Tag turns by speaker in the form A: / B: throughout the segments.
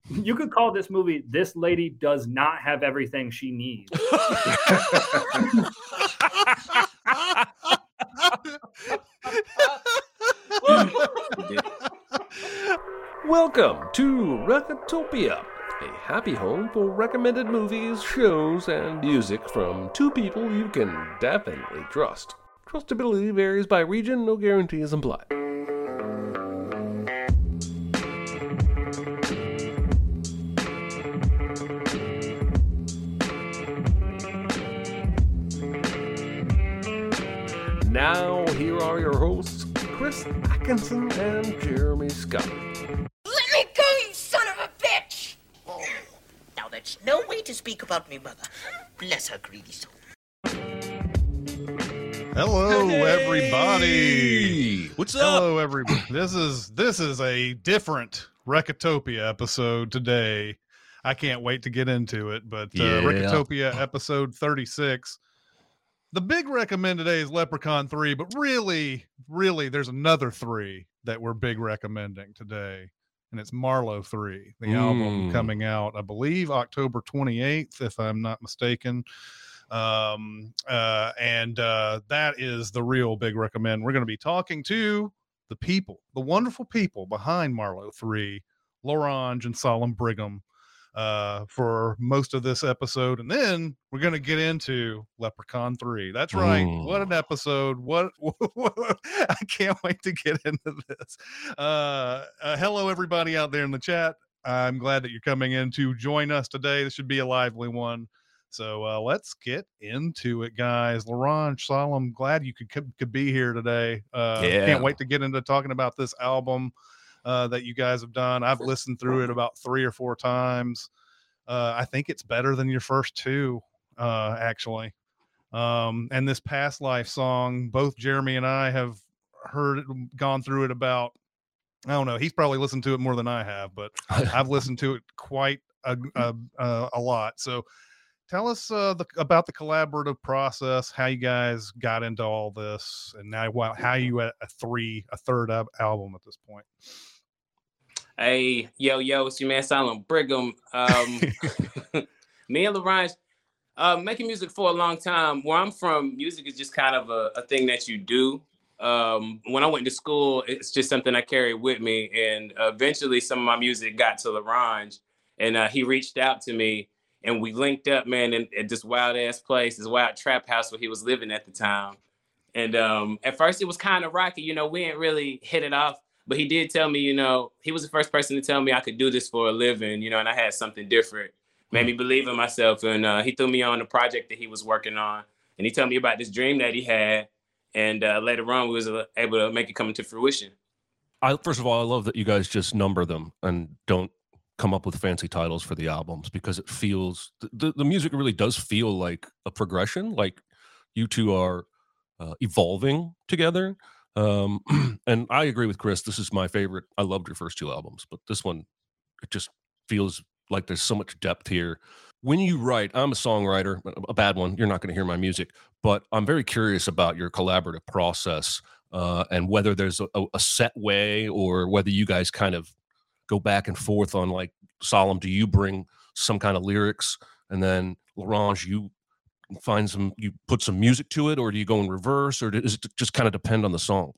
A: You could call this movie "This Lady Does Not Have Everything She Needs."
B: Welcome to Recotopia, a happy home for recommended movies, shows, and music from two people you can definitely trust. Trustability varies by region, no guarantees implied. Now, here are your hosts, Chris Atkinson and Jeremy Scott.
C: Let me go, you son of a bitch! Oh, now that's no way to speak about me, mother. Bless her greedy soul.
D: Hello, everybody.
E: What's up?
D: Hello, everybody. This is a different Recotopia episode today. I can't wait to get into it, but Recotopia episode 36. The big recommend today is Leprechaun 3, but really, there's another 3 that we're big recommending today, and it's Marlowe 3, the album coming out, I believe, October 28th, if I'm not mistaken. That is the real big recommend. We're going to be talking to the people, the wonderful people behind Marlowe 3, L'Orange and Solemn Brigham, for most of this episode, and then we're going to get into Leprechaun 3. That's right. What an episode. What I can't wait to get into this. Hello, everybody out there in the chat. I'm glad that you're coming in to join us today. This should be a lively one. So let's get into it, guys. L'Orange, Solemn, glad you could be here today. Can't wait to get into talking about this album that you guys have done. I've listened through it about 3 or 4 times. I think it's better than your first 2, actually. And this Past Life song, both Jeremy and I have gone through it about, I don't know, he's probably listened to it more than I have, but I've listened to it quite a lot. So tell us about the collaborative process, how you guys got into all this, and now how you at a third album at this point.
F: Hey, yo, it's your man Solemn Brigham. Me and L'Orange, making music for a long time. Where I'm from, music is just kind of a thing that you do. When I went to school, it's just something I carried with me. And eventually some of my music got to L'Orange, and he reached out to me, and we linked up, man, at this wild ass place, this wild trap house where he was living at the time. And at first it was kind of rocky, we didn't really hit it off. But he did tell me, he was the first person to tell me I could do this for a living, and I had something different. Made me believe in myself. And he threw me on the project that he was working on. And he told me about this dream that he had. And later on, we was able to make it come into fruition.
E: First of all, I love that you guys just number them and don't come up with fancy titles for the albums, because it feels, the music really does feel like a progression, like you two are evolving together. And I agree with Chris. This is my favorite. I loved your first 2 albums, but this one, it just feels like there's so much depth here. When you write, I'm a songwriter, a bad one. You're not going to hear my music, but I'm very curious about your collaborative process, and whether there's a set way, or whether you guys kind of go back and forth on, like, Solemn, do you bring some kind of lyrics, and then L'Orange, you put some music to it, or do you go in reverse, or does it just kind of depend on the song?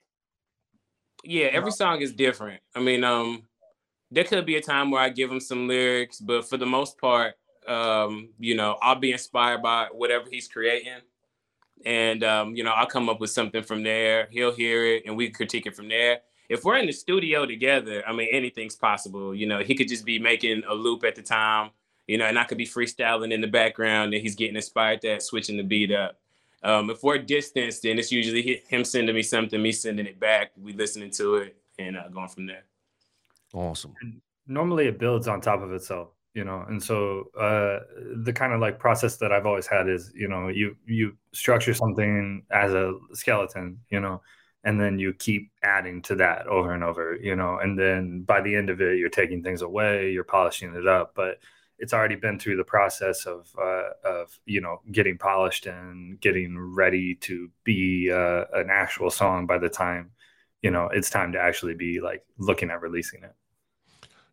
F: Yeah, every song is different. I mean, there could be a time where I give him some lyrics, but for the most part, I'll be inspired by whatever he's creating. And, I'll come up with something from there. He'll hear it and we critique it from there. If we're in the studio together, I mean, anything's possible. He could just be making a loop at the time, and I could be freestyling in the background and he's getting inspired that, switching the beat up. If we're distanced, then it's usually him sending me something, me sending it back, we listening to it, and going from there.
E: Awesome.
A: And normally it builds on top of itself, and so the kind of like process that I've always had is, you structure something as a skeleton, and then you keep adding to that over and over, and then by the end of it, you're taking things away, you're polishing it up, but it's already been through the process of getting polished and getting ready to be an actual song by the time it's time to actually be like looking at releasing it.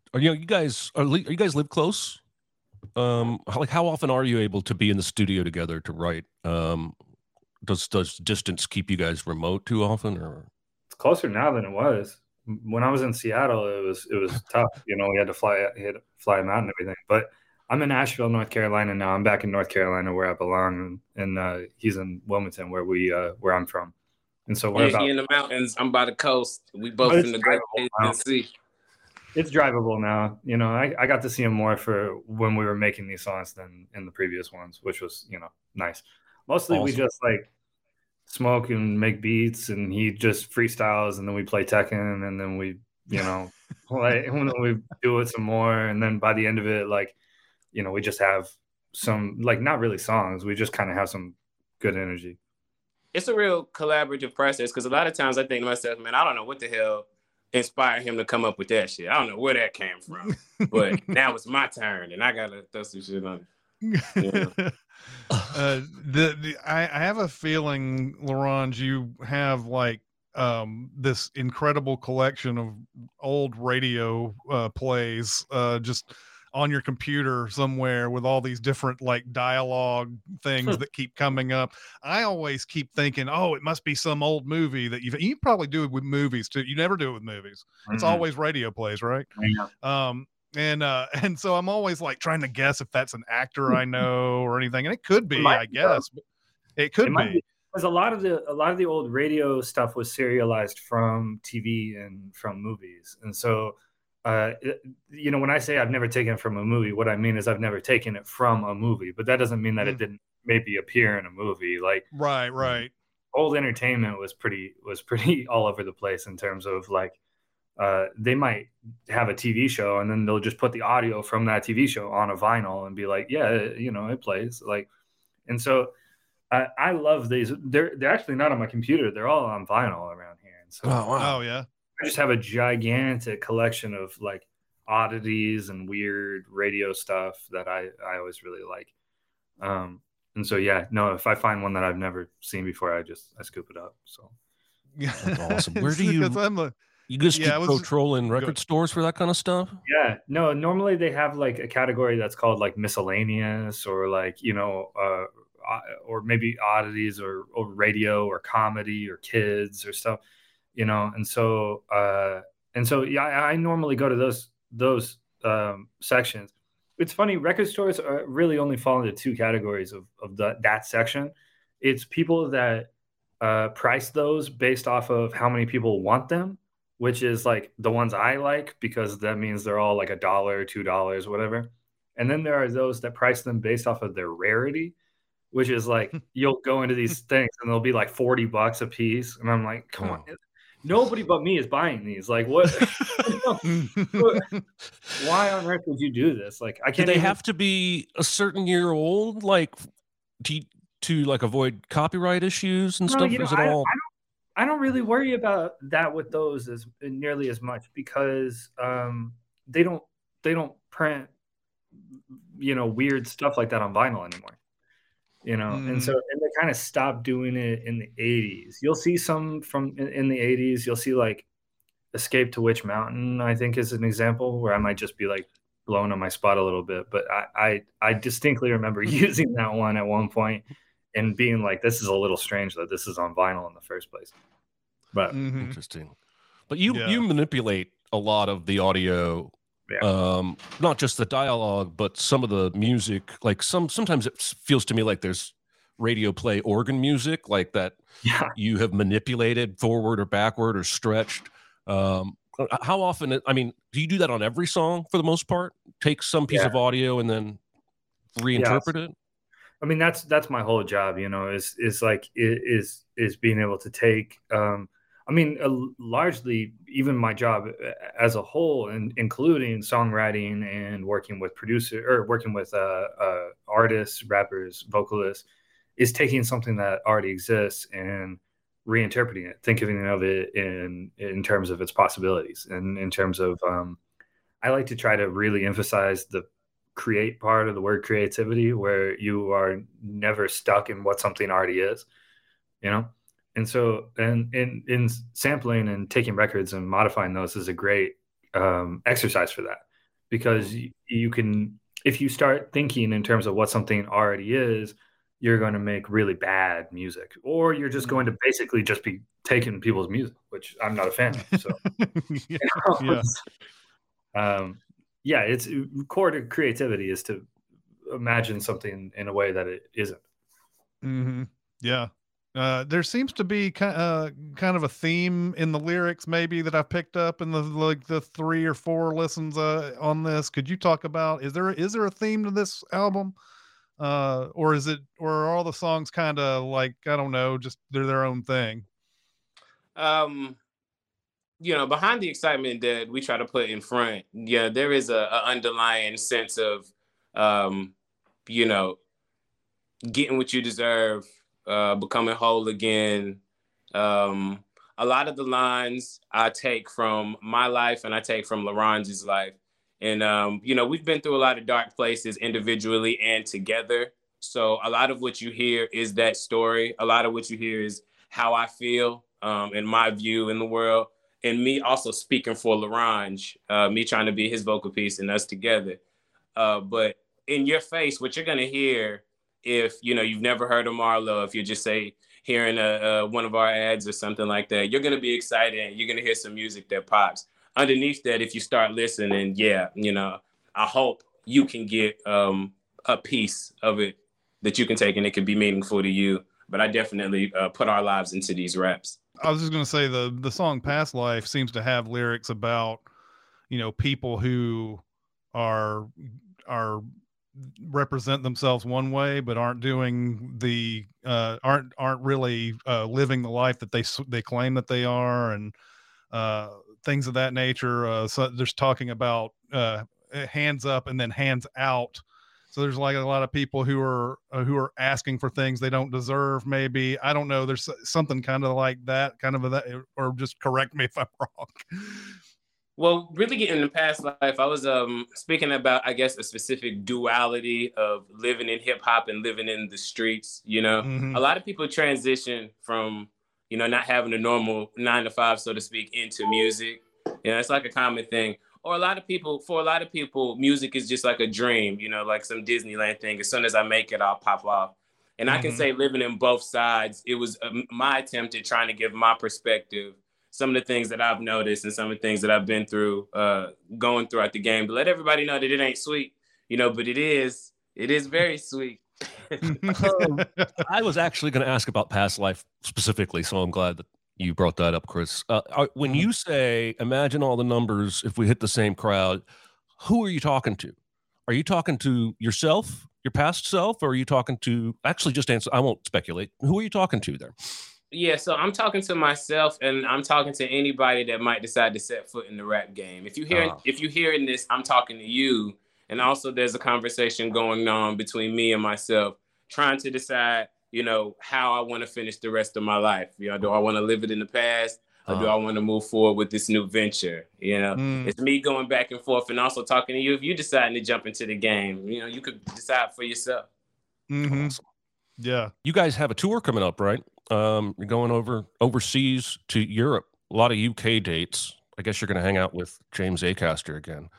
E: you guys live close? Like how often are you able to be in the studio together to write? Does distance keep you guys remote too often, or?
A: It's closer now than it was. When I was in Seattle, it was tough. You know, we had to fly him out and everything. But I'm in Asheville, North Carolina now. I'm back in North Carolina where I belong, and he's in Wilmington where I'm from. And so we're
F: he in the mountains. I'm by the coast. We both in the Great Sea.
A: It's drivable now. You know, I got to see him more for when we were making these songs than in the previous ones, which was, you know, nice. Mostly we just like smoke and make beats, and he just freestyles, and then we play Tekken, and then we, you know, we do it some more, and then by the end of it, like, you know, we just have some, like, not really songs. We just kind of have some good energy.
F: It's a real collaborative process because a lot of times I think to myself, man, I don't know what the hell inspired him to come up with that shit. I don't know where that came from, but now it's my turn, and I gotta throw some shit on. Yeah.
D: I have a feeling, Laurent, you have like this incredible collection of old radio plays just on your computer somewhere with all these different like dialogue things that keep coming up. I always keep thinking, oh, it must be some old movie that you probably do it with movies too. You never do it with movies. It's always radio plays, right?
A: Yeah.
D: And so I'm always like trying to guess if that's an actor I know or anything. And it could be, I guess. But it could be.
A: Because a lot of the old radio stuff was serialized from TV and from movies. And so you know, when I say I've never taken it from a movie, what I mean is I've never taken it from a movie, but that doesn't mean that it didn't maybe appear in a movie. Like
D: right.
A: Old entertainment was pretty all over the place in terms of like they might have a TV show and then they'll just put the audio from that TV show on a vinyl and be like, yeah, you know, it plays. Like, and so I love these. They're actually not on my computer. They're all on vinyl around here. And so,
D: oh yeah.
A: I just have a gigantic collection of like oddities and weird radio stuff that I always really like. And so, yeah, no, if I find one that I've never seen before, I scoop it up. So
E: that's awesome. Where do you just keep trolling record stores for that kind of stuff?
A: Yeah, no, normally they have like a category that's called like miscellaneous or like, you know, or maybe oddities or radio or comedy or kids or stuff. You know, and so yeah, I normally go to those sections. It's funny, record stores really only fall into two categories of that section. It's people that price those based off of how many people want them, which is like the ones I like because that means they're all like $1, $2, whatever. And then there are those that price them based off of their rarity, which is like you'll go into these things and they'll be like $40 a piece, and I'm like, come on. Nobody but me is buying these. Like, what? Why on earth would you do this? Like, I can't.
E: Do they have to be a certain year old, like, to like avoid copyright issues and stuff?
A: You know,
E: is it all?
A: I don't really worry about that with those as nearly as much because they don't print, you know, weird stuff like that on vinyl anymore. You know, and so they kind of stopped doing it in the 80s. You'll see some from in the 80s. You'll see like Escape to Witch Mountain, I think, is an example where I might just be like blowing on my spot a little bit. But I distinctly remember using that one at one point and being like, this is a little strange that this is on vinyl in the first place. But
E: interesting. But you manipulate a lot of the audio. Yeah. Not just the dialogue, but some of the music. Like sometimes it feels to me like there's radio play organ music like that. Yeah. You have manipulated forward or backward or stretched. How often? I mean, do you do that on every song for the most part? Take some piece of audio and then reinterpret it.
A: I mean, that's my whole job. You know, is being able to take. I mean, largely, even my job as a whole, and including songwriting and working with artists, rappers, vocalists, is taking something that already exists and reinterpreting it, thinking of it in terms of its possibilities, and in terms of, I like to try to really emphasize the create part of the word creativity, where you are never stuck in what something already is, you know. And so, and in sampling and taking records and modifying those is a great exercise for that, because you can, if you start thinking in terms of what something already is, you're going to make really bad music, or you're just going to basically just be taking people's music, which I'm not a fan of. So, yeah, it's core to creativity is to imagine something in a way that it isn't.
D: Mm-hmm. Yeah. There seems to be kind of a theme in the lyrics, maybe, that I've picked up in the 3 or 4 listens on this. Could you talk about, is there a theme to this album? Or are all the songs kind of like, I don't know, just they're their own thing?
F: Behind the excitement that we try to put in front, there is a underlying sense of, getting what you deserve, becoming whole again. A lot of the lines I take from my life and I take from Larange's life. And, we've been through a lot of dark places individually and together. So a lot of what you hear is that story. A lot of what you hear is how I feel, and my view in the world. And me also speaking for Larange, me trying to be his vocal piece and us together. But in your face, what you're going to hear, if you've never heard of Marlo, if you just say hearing one of our ads or something like that, you're going to be excited and you're going to hear some music that pops. Underneath that, if you start listening, I hope you can get a piece of it that you can take and it can be meaningful to you. But I definitely put our lives into these raps.
D: I was just going to say the song Past Life seems to have lyrics about, people who are represent themselves one way, but aren't doing aren't really living the life that they claim that they are, and things of that nature. So there's talking about hands up and then hands out. So there's like a lot of people who are asking for things they don't deserve. Maybe, I don't know. There's something kind of like that, or just correct me if I'm wrong.
F: Well, really getting in Past Life, I was speaking about, I guess, a specific duality of living in hip hop and living in the streets.
D: Mm-hmm.
F: A lot of people transition from, not having a normal 9 to 5, so to speak, into music. It's like a common thing. Or for a lot of people, music is just like a dream, like some Disneyland thing. As soon as I make it, I'll pop off. And I can say living in both sides, it was my attempt at trying to give my perspective, some of the things that I've noticed and some of the things that I've been through, going throughout the game, to let everybody know that it ain't sweet, but it is very sweet.
E: I was actually going to ask about Past Life specifically, so I'm glad that you brought that up, Chris. When you say, imagine all the numbers if we hit the same crowd, who are you talking to? Are you talking to yourself, your past self, or are you talking to, actually just answer, I won't speculate. Who are you talking to there?
F: Yeah, so I'm talking to myself, and I'm talking to anybody that might decide to set foot in the rap game. If you're hearing this, I'm talking to you. And also there's a conversation going on between me and myself, trying to decide, how I want to finish the rest of my life. Do I want to live it in the past, or do I want to move forward with this new venture? It's me going back and forth, and also talking to you. If you decide to jump into the game, you could decide for yourself.
D: Mm-hmm.
E: Awesome.
D: Yeah.
E: You guys have a tour coming up, right? You're going overseas to Europe. A lot of UK dates. I guess you're going to hang out with James Acaster again.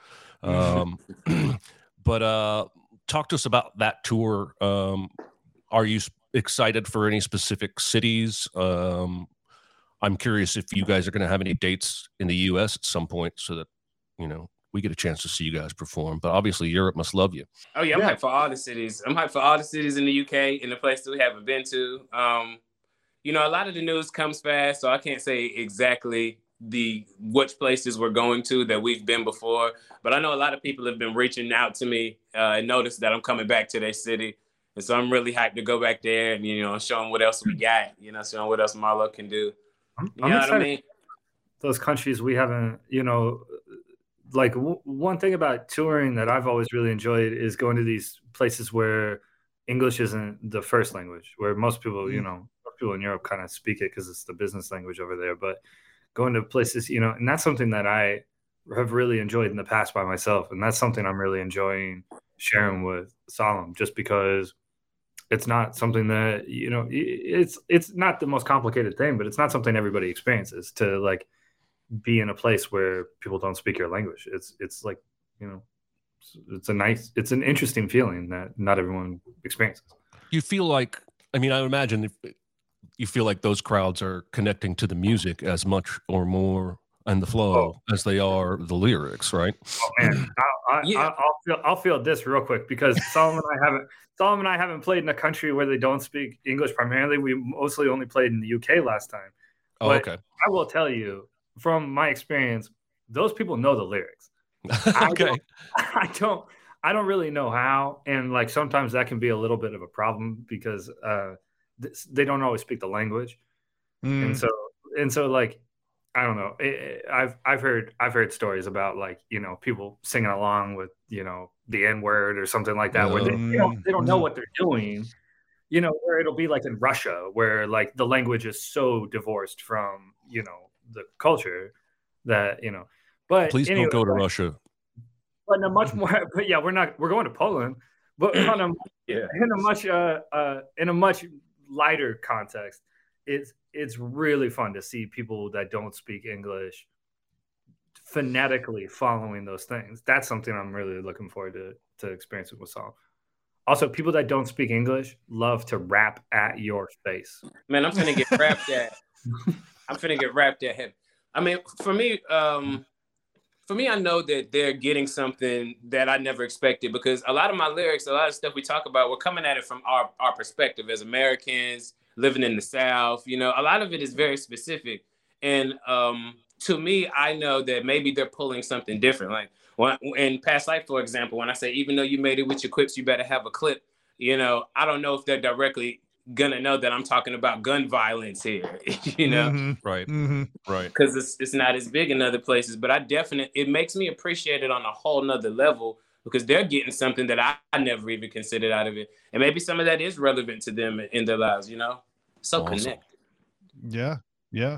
E: But talk to us about that tour. Are you excited for any specific cities? I'm curious if you guys are going to have any dates in the US at some point, so that we get a chance to see you guys perform. But obviously Europe must love you.
F: Oh yeah, I'm hyped for all the cities. I'm hyped for all the cities in the UK and the places we haven't been to. A lot of the news comes fast, so I can't say exactly which places we're going to that we've been before. But I know a lot of people have been reaching out to me and noticed that I'm coming back to their city. And so I'm really hyped to go back there and, show them what else we got, show them what else Marlo can do.
A: I'm excited. What I mean? Those countries we haven't, like one thing about touring that I've always really enjoyed is going to these places where English isn't the first language, where most people, most people in Europe kind of speak it because it's the business language over there. But going to places, and that's something that I have really enjoyed in the past by myself. And that's something I'm really enjoying sharing with Solemn, just because it's not something that, it's not the most complicated thing, but it's not something everybody experiences, to like be in a place where people don't speak your language. It's like, it's an interesting feeling that not everyone experiences.
E: You feel like, I mean, I imagine if you feel like those crowds are connecting to the music as much or more and the flow as they are the lyrics, right?
A: Oh man, I'll feel this real quick because Solomon and I haven't played in a country where they don't speak English primarily. We mostly only played in the UK last time. But
E: okay.
A: I will tell you from my experience, those people know the lyrics.
E: Okay.
A: I don't really know how, and like sometimes that can be a little bit of a problem because they don't always speak the language, and so like I don't know. I've heard stories about like people singing along with the N word or something like that where they don't know what they're doing. Where it'll be like in Russia where like the language is so divorced from the culture that But
E: please
A: anyway,
E: don't go to Russia.
A: But in a much more, but yeah, we're going to Poland, but on a in a much lighter context, it's really fun to see people that don't speak English phonetically following those things. That's something I'm really looking forward to experiencing with Saul. Also, people that don't speak English love to rap at your face.
F: Man, I'm finna get rapped at. I'm finna get rapped at him. I mean, for me, I know that they're getting something that I never expected because a lot of my lyrics, a lot of stuff we talk about, we're coming at it from our perspective as Americans living in the South. A lot of it is very specific. And to me, I know that maybe they're pulling something different. Like in Past Life, for example, when I say, even though you made it with your quips, you better have a clip. I don't know if they're directly gonna know that I'm talking about gun violence here,
E: Right.
F: Because it's not as big in other places, but it makes me appreciate it on a whole nother level because they're getting something that I never even considered out of it, and maybe some of that is relevant to them in their lives. So
E: awesome.
F: Connected.
D: Yeah.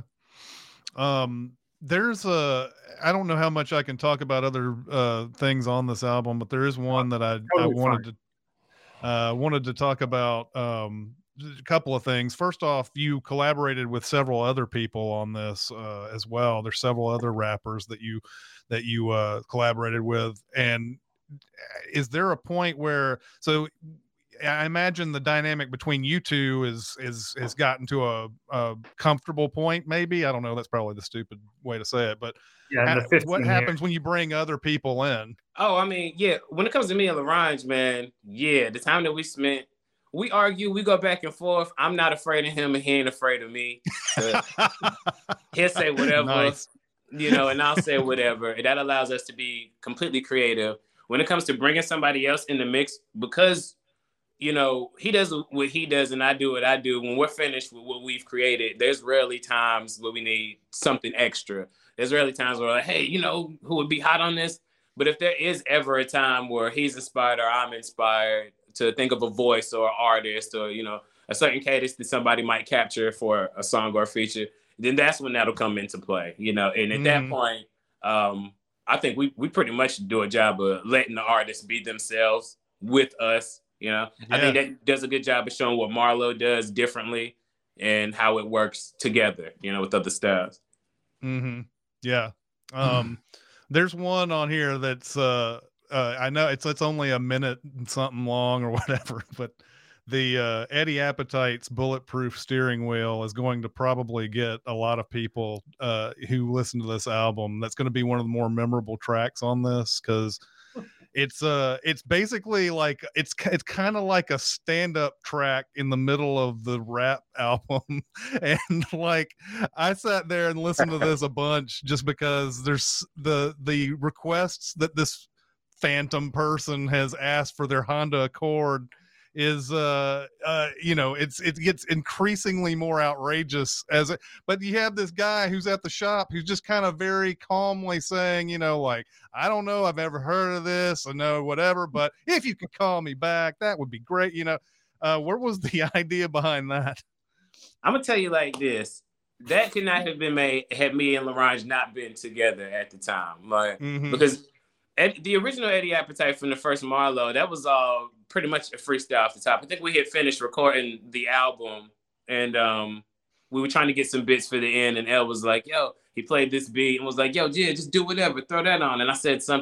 D: There's I don't know how much I can talk about other things on this album, but there is one that I wanted to talk about. A couple of things. First off, you collaborated with several other people on this as well. There's several other rappers that you collaborated with. And is there a point where, so I imagine the dynamic between you two has gotten to a comfortable point, maybe? I don't know. That's probably the stupid way to say it, but what happens when you bring other people in?
F: Oh, I mean, yeah. When it comes to me and LaRange, man, yeah, the time that we spent, we argue, we go back and forth. I'm not afraid of him and he ain't afraid of me. He'll say whatever,
D: nice.
F: And I'll say whatever. And that allows us to be completely creative. When it comes to bringing somebody else in the mix, because, he does what he does and I do what I do. When we're finished with what we've created, there's rarely times where we need something extra. There's rarely times where we're like, hey, who would be hot on this? But if there is ever a time where he's inspired or I'm inspired to think of a voice or an artist or, a certain cadence that somebody might capture for a song or a feature, then that's when that'll come into play, and at that point, I think we pretty much do a job of letting the artists be themselves with us, I think that does a good job of showing what Marlo does differently and how it works together, with other styles.
D: Yeah. There's one on here that's, I know it's only a minute and something long or whatever, but the Eddie Appetite's Bulletproof Steering Wheel is going to probably get a lot of people who listen to this album. That's going to be one of the more memorable tracks on this because it's basically like it's kind of like a stand-up track in the middle of the rap album. And like I sat there and listened to this a bunch just because there's the requests that this phantom person has asked for their Honda Accord is it gets increasingly more outrageous but you have this guy who's at the shop who's just kind of very calmly saying, like, I don't know, I've ever heard of this, I know whatever, but if you could call me back, that would be great. Where was the idea behind that?
F: I'm gonna tell you like this. That could not have been made had me and LaRange not been together at the time. Like, because the original Eddie Appetite from the first Marlo, that was all pretty much a freestyle off the top. I think we had finished recording the album and we were trying to get some bits for the end, and El was like, yo, he played this beat and was like, yo, yeah, just do whatever, throw that on. And I said something,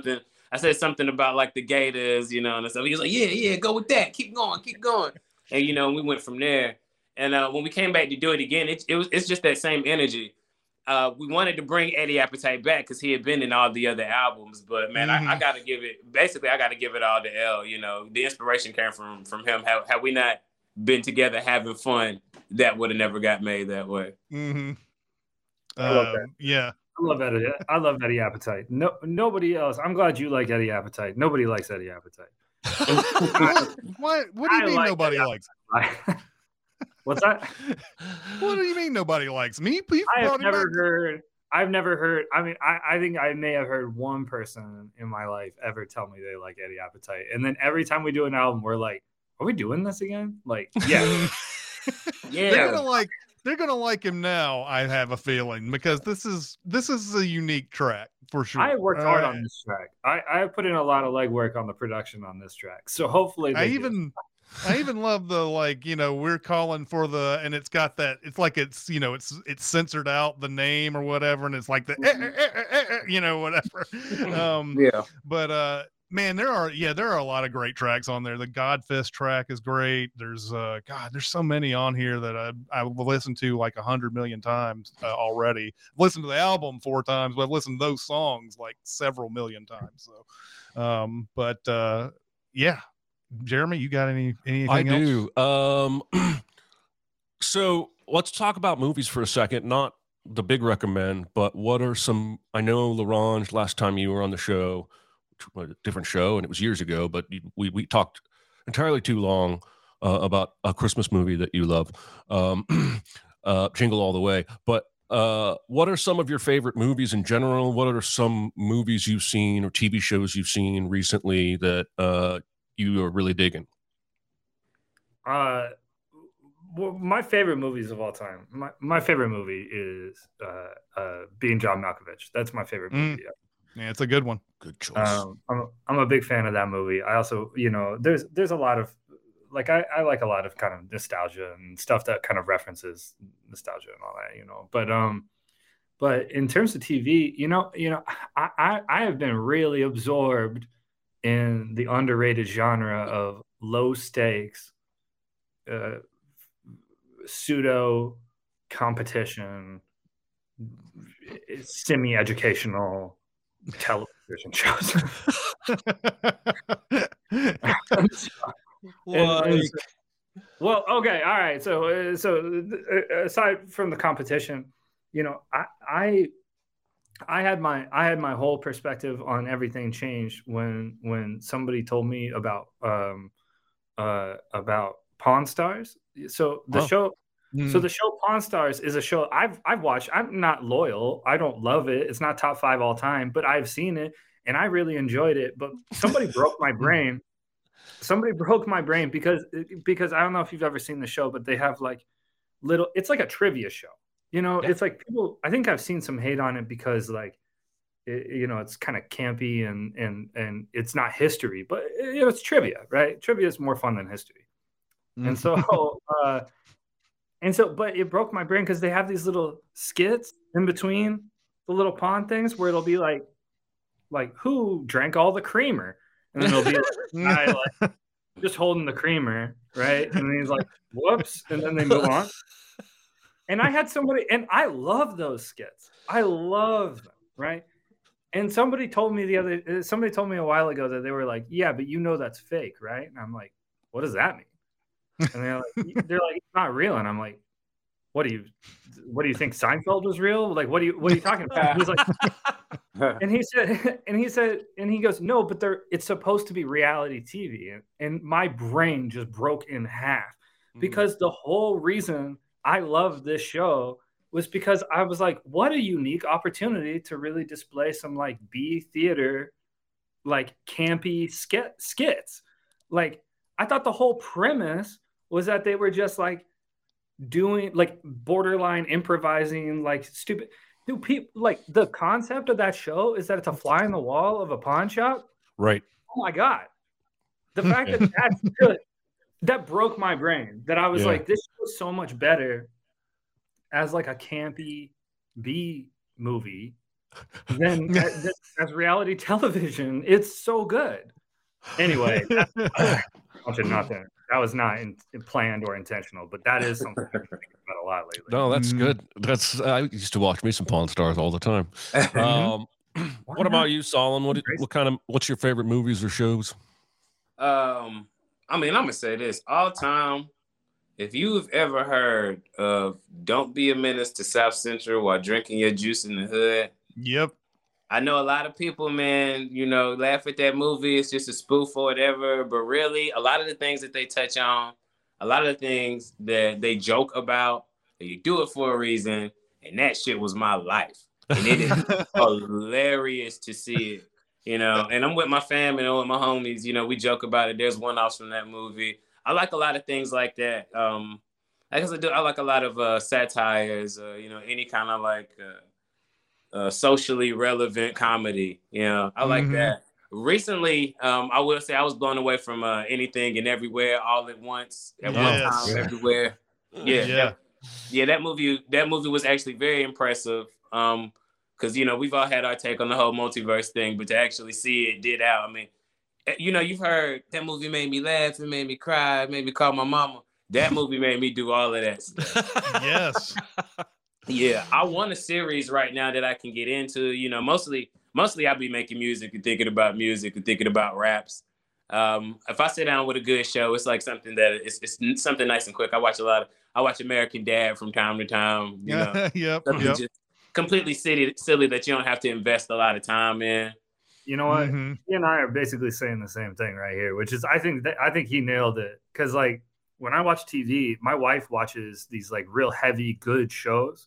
F: I said something about like the Gators, you know, and stuff. He was like, yeah, go with that. Keep going. And, you know, we went from there. And when we came back to do it again, it's just that same energy. We wanted to bring Eddie Appetite back because he had been in all the other albums. But, man, I got to give it all to L. You know, the inspiration came from him. Had we not been together having fun, that would have never got made that way.
D: Mm-hmm.
A: I love that.
D: Yeah.
A: I love Eddie Appetite. No, nobody else. I'm glad you like Eddie Appetite. Nobody likes Eddie Appetite.
D: What do you mean nobody likes?
A: What's that?
D: What do you mean nobody likes me?
A: I've never heard. I mean, I think I may have heard one person in my life ever tell me they like Eddie Appetite, and then every time we do an album, we're like, "Are we doing this again?" Like, yeah,
F: Yeah.
D: They're gonna like him now. I have a feeling because this is a unique track for sure.
A: I worked hard on this track. I put in a lot of legwork on the production on this track, so hopefully
D: I even love the, like, you know, we're calling for the, and it's got that, it's like it's, you know, it's censored out the name or whatever, and it's like the you know, whatever.
F: Yeah.
D: But man, there are a lot of great tracks on there. The Godfist track is great. There's there's so many on here that I will listen to like 100 million times already. I've listened to the album 4 times, but I've listened to those songs like several million times. So, yeah. Jeremy, you got anything else?
E: I do. So let's talk about movies for a second. Not the big recommend, but what are some? I know Larange, last time you were on the show, a different show, and it was years ago, but we talked entirely too long about a Christmas movie that you love, Jingle All the Way. But what are some of your favorite movies in general? What are some movies you've seen or TV shows you've seen recently that you are really digging?
A: Well, my favorite movies of all time. My favorite movie is Being John Malkovich. That's my favorite movie.
D: Yeah, it's a good one.
E: Good choice.
A: I'm a big fan of that movie. I also, you know, there's a lot of, like, I like a lot of kind of nostalgia and stuff that kind of references nostalgia and all that, you know. But in terms of TV, you know, I have been really absorbed in the underrated genre of low stakes, pseudo competition, semi-educational television shows. Well, okay, all right. So aside from the competition, you know, I had my whole perspective on everything changed when somebody told me about Pawn Stars. So the show. So the show Pawn Stars is a show I've watched. I'm not loyal. I don't love it. It's not top 5 all time, but I've seen it and I really enjoyed it. But somebody broke my brain. Somebody broke my brain because I don't know if you've ever seen the show, but they have like it's like a trivia show. You know, It's like people, I think I've seen some hate on it because, like, you know, it's kind of campy and it's not history, but, you know, it's trivia, right? Trivia is more fun than history. And so, but it broke my brain because they have these little skits in between the little pawn things where it'll be like who drank all the creamer? And then it'll be like, guy, like, just holding the creamer, right? And then he's like, whoops. And then they move on. And I had somebody, and I love those skits. I love them, right? And somebody told me a while ago that they were like, yeah, but you know that's fake, right? And I'm like, what does that mean? And they're like, it's not real. And I'm like, what do you think Seinfeld was real? Like, what are you talking about? He's like, and he goes, no, but it's supposed to be reality TV. And my brain just broke in half because the whole reason I love this show was because I was like, what a unique opportunity to really display some like B theater, like campy skits. Like, I thought the whole premise was that they were just like doing like borderline improvising, like stupid. Dude, people, like, the concept of that show is that it's a fly on the wall of a pawn shop.
E: Right.
A: Oh my God. The fact that that's good, that broke my brain. That I was like, this was so much better as like a campy B movie then that's reality television. It's so good. Anyway, nothing. That was not planned or intentional, but that is something I'm thinking about a lot lately.
E: No, that's good. I used to watch me some Pawn Stars all the time. What about you, Solon? What's your favorite movies or shows?
F: I mean, I'm gonna say this all time. If you've ever heard of "Don't Be a Menace to South Central While Drinking Your Juice in the Hood,"
D: Yep.
F: I know a lot of people, man, laugh at that movie. It's just a spoof or whatever. But really, a lot of the things that they touch on, a lot of the things that they joke about, you do it for a reason. And that shit was my life. And it is hilarious to see it, And I'm with my family and with my homies. We joke about it. There's one-offs from that movie. I like a lot of things like that. I guess I like a lot of satires, any kind of like... socially relevant comedy. I like that. Recently, I will say I was blown away from Anything and Everywhere All at Once at one time everywhere. That movie was actually very impressive. Because we've all had our take on the whole multiverse thing, but to actually see it did out, I mean, you've heard that movie made me laugh, it made me cry, it made me call my mama. That movie made me do all of that stuff.
D: Yes.
F: Yeah, I want a series right now that I can get into. Mostly I'll be making music and thinking about music and thinking about raps. If I sit down with a good show, it's like something that it's something nice and quick. I watch American Dad from time to time.
D: Yep.
F: Just completely silly that you don't have to invest a lot of time in.
A: You know what? He and I are basically saying the same thing right here, which is I think he nailed it. Because like when I watch TV, my wife watches these like real heavy, good shows.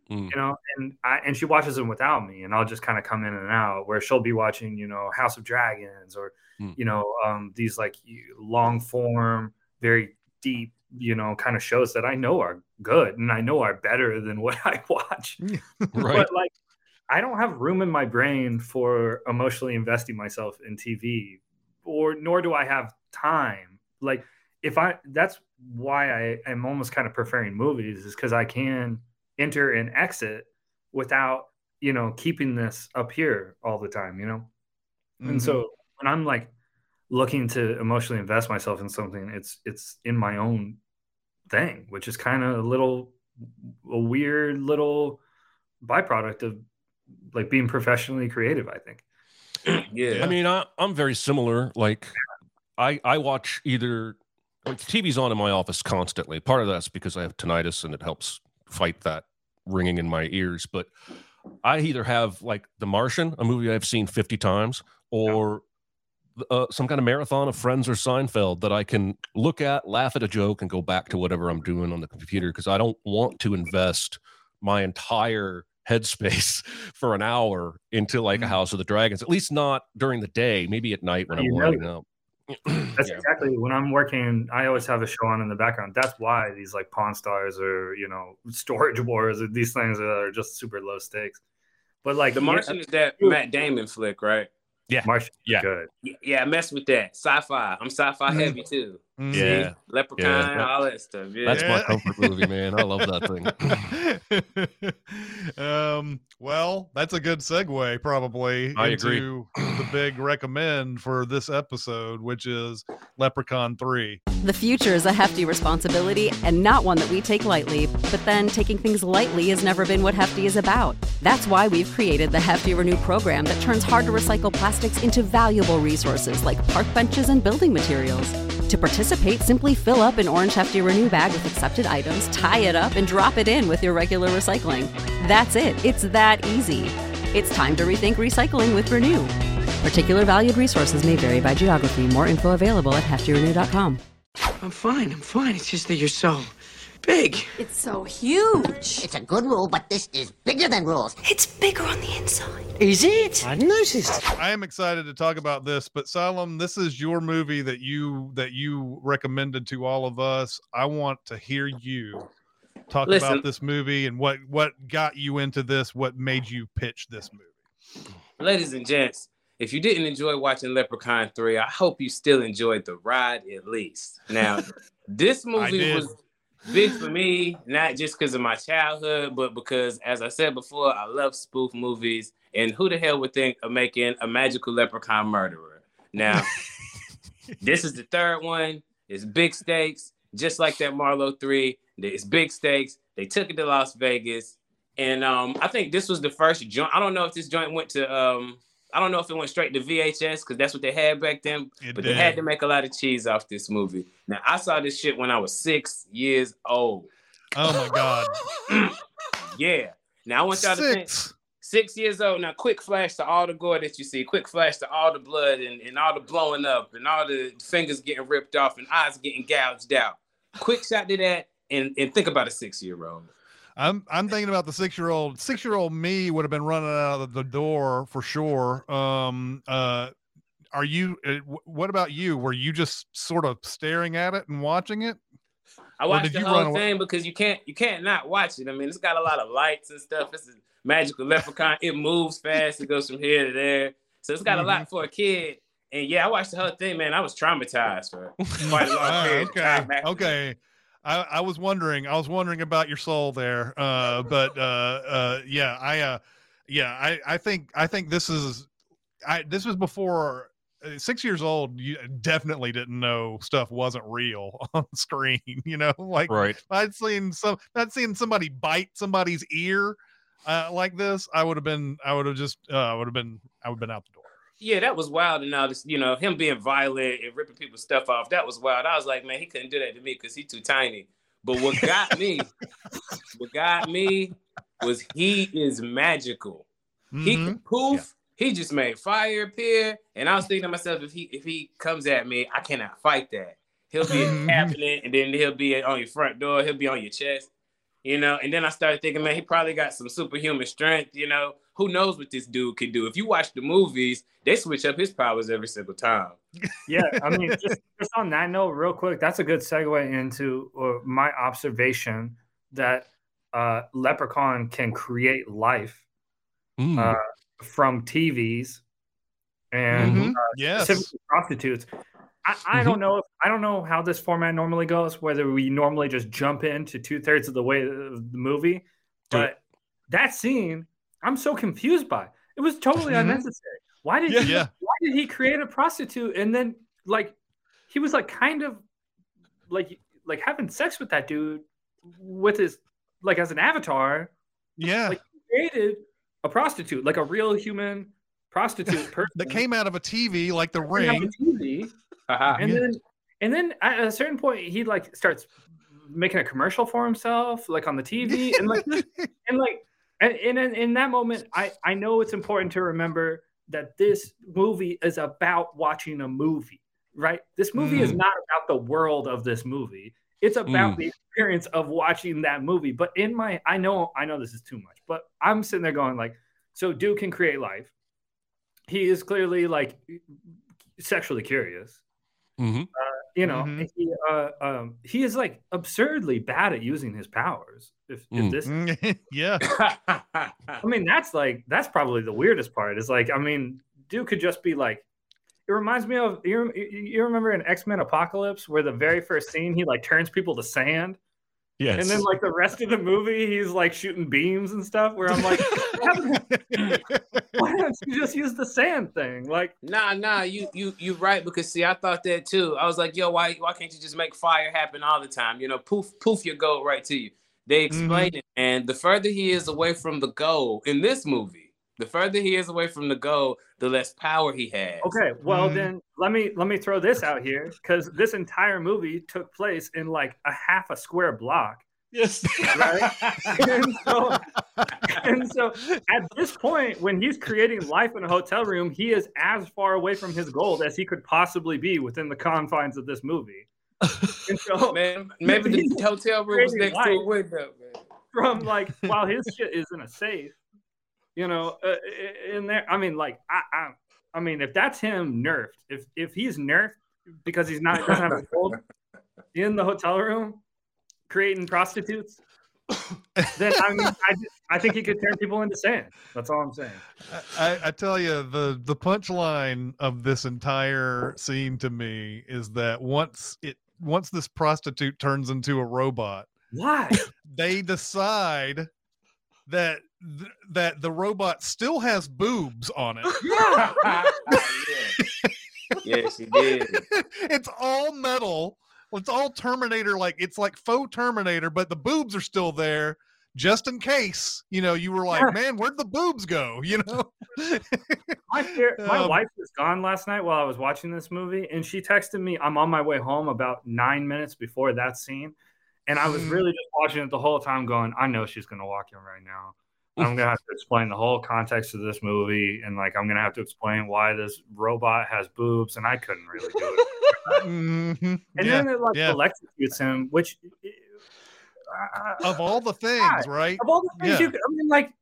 A: And she watches them without me, and I'll just kind of come in and out, where she'll be watching, House of Dragons or, these like long form, very deep, kind of shows that I know are good and I know are better than what I watch.
E: Right.
A: But like, I don't have room in my brain for emotionally investing myself in TV, nor do I have time. Like that's why I am almost kind of preferring movies, is because I can enter and exit without, keeping this up here all the time, And so when I'm like looking to emotionally invest myself in something, it's in my own thing, which is kind of a weird little byproduct of like being professionally creative, I think.
F: Yeah.
E: I mean, I'm very similar. Like I watch either TV's on in my office constantly. Part of that's because I have tinnitus and it helps fight that ringing in my ears. But I either have like The Martian, a movie I've seen 50 times, or some kind of marathon of Friends or Seinfeld that I can look at, laugh at a joke, and go back to whatever I'm doing on the computer, because I don't want to invest my entire headspace for an hour into like a House of the Dragons, at least not during the day, maybe at night when I'm winding up.
A: That's exactly when I'm working. I always have a show on in the background. That's why these like Pawn Stars or Storage Wars or these things are just super low stakes. But like
F: The Martian is that Matt Damon flick, right?
E: Yeah,
A: Martian, good.
F: Yeah, I mess with that
E: Mm-hmm.
F: sci-fi. I'm sci-fi heavy too.
E: Yeah,
F: Leprechaun, all that stuff. Yeah,
E: that's my comfort movie, man. I love that
D: thing. Well, that's a good segue, probably.
E: I
D: into the big recommend for this episode, which is Leprechaun 3.
G: The future is a hefty responsibility and not one that we take lightly. But then taking things lightly has never been what Hefty is about. That's why we've created the Hefty Renew program that turns hard-to-recycle plastics into valuable resources like park benches and building materials. To participate, simply fill up an orange Hefty Renew bag with accepted items, tie it up, and drop it in with your regular recycling. That's it. It's that easy. It's time to rethink recycling with Renew. Particular valued resources may vary by geography. More info available at heftyrenew.com.
H: I'm fine. It's just that you're so big.
I: It's so huge.
C: It's a good rule, but this is bigger than rules.
I: It's bigger on the inside.
H: Is it? I noticed.
D: I am excited to talk about this, but Salem, this is your movie that you recommended to all of us. I want to hear you talk about this movie and what got you into this, what made you pitch this movie.
F: Ladies and gents, if you didn't enjoy watching Leprechaun 3, I hope you still enjoyed the ride at least. Now, this movie big for me, not just because of my childhood, but because, as I said before, I love spoof movies. And who the hell would think of making a magical leprechaun murderer? Now, this is the third one. It's big stakes, just like that Marlowe 3. It's big stakes. They took it to Las Vegas. And I think this was the first joint. I don't know if this joint went to, I don't know if it went straight to VHS because that's what they had back then. They had to make a lot of cheese off this movie. Now, I saw this shit when I was 6 years old.
D: Oh, my God.
F: Yeah. Now, I want y'all to think. 6 years old. Now, quick flash to all the gore that you see. Quick flash to all the blood and all the blowing up and all the fingers getting ripped off and eyes getting gouged out. Quick shot to that and think about a 6-year-old.
D: I'm thinking about the 6-year-old. 6-year-old me would have been running out of the door for sure. Are you? What about you? Were you just sort of staring at it and watching it?
F: I watched the whole thing because you can't not watch it. I mean, it's got a lot of lights and stuff. It's a magical leprechaun. It moves fast. It goes from here to there. So it's got a lot for a kid. And yeah, I watched the whole thing, man. I was traumatized for quite a long period of time.
D: Okay. I was wondering about your soul there. I think this was before 6 years old. You definitely didn't know stuff wasn't real on screen. You know, like
E: right.
D: I'd seen somebody bite somebody's ear like this. I would have been out the door.
F: Yeah, that was wild. And now this, you know, him being violent and ripping people's stuff off, that was wild. I was like, man, he couldn't do that to me because he's too tiny. But what got me was he is magical. He can poof. Yeah. He just made fire appear. And I was thinking to myself, if he comes at me, I cannot fight that. He'll be in the cabinet, and then he'll be on your front door. He'll be on your chest, you know. And then I started thinking, man, he probably got some superhuman strength, you know. Who knows what this dude can do? If you watch the movies, they switch up his powers every single time.
A: Yeah, I mean, just on that note, real quick, that's a good segue into my observation that Leprechaun can create life from TVs and specifically prostitutes. I don't know how this format normally goes, whether we normally just jump into 2/3 of the way of the movie, but that scene, I'm so confused by. It was totally unnecessary. Why did he create a prostitute and then like he was like kind of like having sex with that dude with his like as an avatar?
D: Yeah,
A: like he created a prostitute, like a real human prostitute person
D: that came out of a TV, like The Ring.
A: And then at a certain point, he like starts making a commercial for himself, like on the TV, and in that moment, I know it's important to remember that this movie is about watching a movie, right? This movie is not about the world of this movie. It's about the experience of watching that movie. But I know this is too much, but I'm sitting there going like, so dude can create life. He is clearly like sexually curious. You know, he is like absurdly bad at using his powers. If this, I mean, that's probably the weirdest part. Is like, I mean, dude could just be like, it reminds me of you remember in X-Men Apocalypse where the very first scene he like turns people to sand. Yes. And then like the rest of the movie, he's like shooting beams and stuff where I'm like, why don't you just use the sand thing? Like,
F: nah, you right, because see, I thought that too. I was like, yo, why can't you just make fire happen all the time? You know, poof your goal right to you. They explain it. And the further he is away from the goal in this movie, the further he is away from the goal, the less power he has.
A: Okay, well then let me throw this out here because this entire movie took place in like a half a square block.
E: Yes.
A: Right? and so at this point, when he's creating life in a hotel room, he is as far away from his goal as he could possibly be within the confines of this movie. And so
F: man, maybe the hotel room was next to a window, man.
A: From like while his shit is in a safe. You know, in there, I mean, like, I mean, if that's him nerfed, if he's nerfed because he's not doesn't have a gold in the hotel room creating prostitutes, then I mean, I think he could turn people into sand. That's all I'm saying.
D: I tell you, the punchline of this entire scene to me is that once this prostitute turns into a robot,
A: Why?
D: They decide that that the robot still has boobs on it.
F: Yeah, she did.
D: It's all metal. It's all Terminator, like it's like faux Terminator, but the boobs are still there just in case. You know, you were like, man, where'd the boobs go? You know,
A: my wife was gone last night while I was watching this movie, and she texted me. I'm on my way home about 9 minutes before that scene, and I was really just watching it the whole time, going, I know she's gonna walk in right now. I'm gonna have to explain the whole context of this movie, and like I'm gonna have to explain why this robot has boobs, and I couldn't really do it. And then it like electrocutes him, which
D: of all the things, right?
A: Of all the things you could, I mean, like.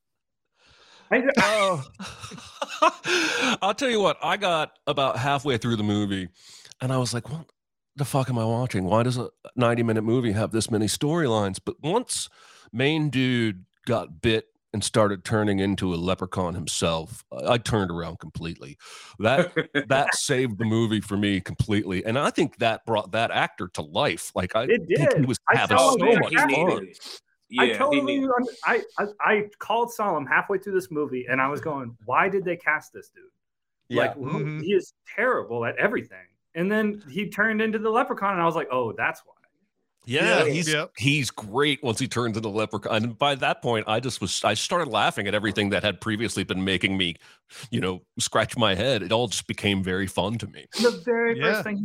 E: I'll tell you what, I got about halfway through the movie and I was like, what the fuck am I watching? Why does a 90-minute movie have this many storylines? But once main dude got bit and started turning into a leprechaun himself, I turned around completely. That saved the movie for me completely. And I think that brought that actor to life. Like think he was having so much fun.
A: I called Solemn halfway through this movie, and I was going, "Why did they cast this dude? Like, he is terrible at everything." And then he turned into the leprechaun, and I was like, "Oh, that's why."
E: Yeah, he's great once he turns into the leprechaun. And by that point, I started laughing at everything that had previously been making me, scratch my head. It all just became very fun to me.
A: The very first thing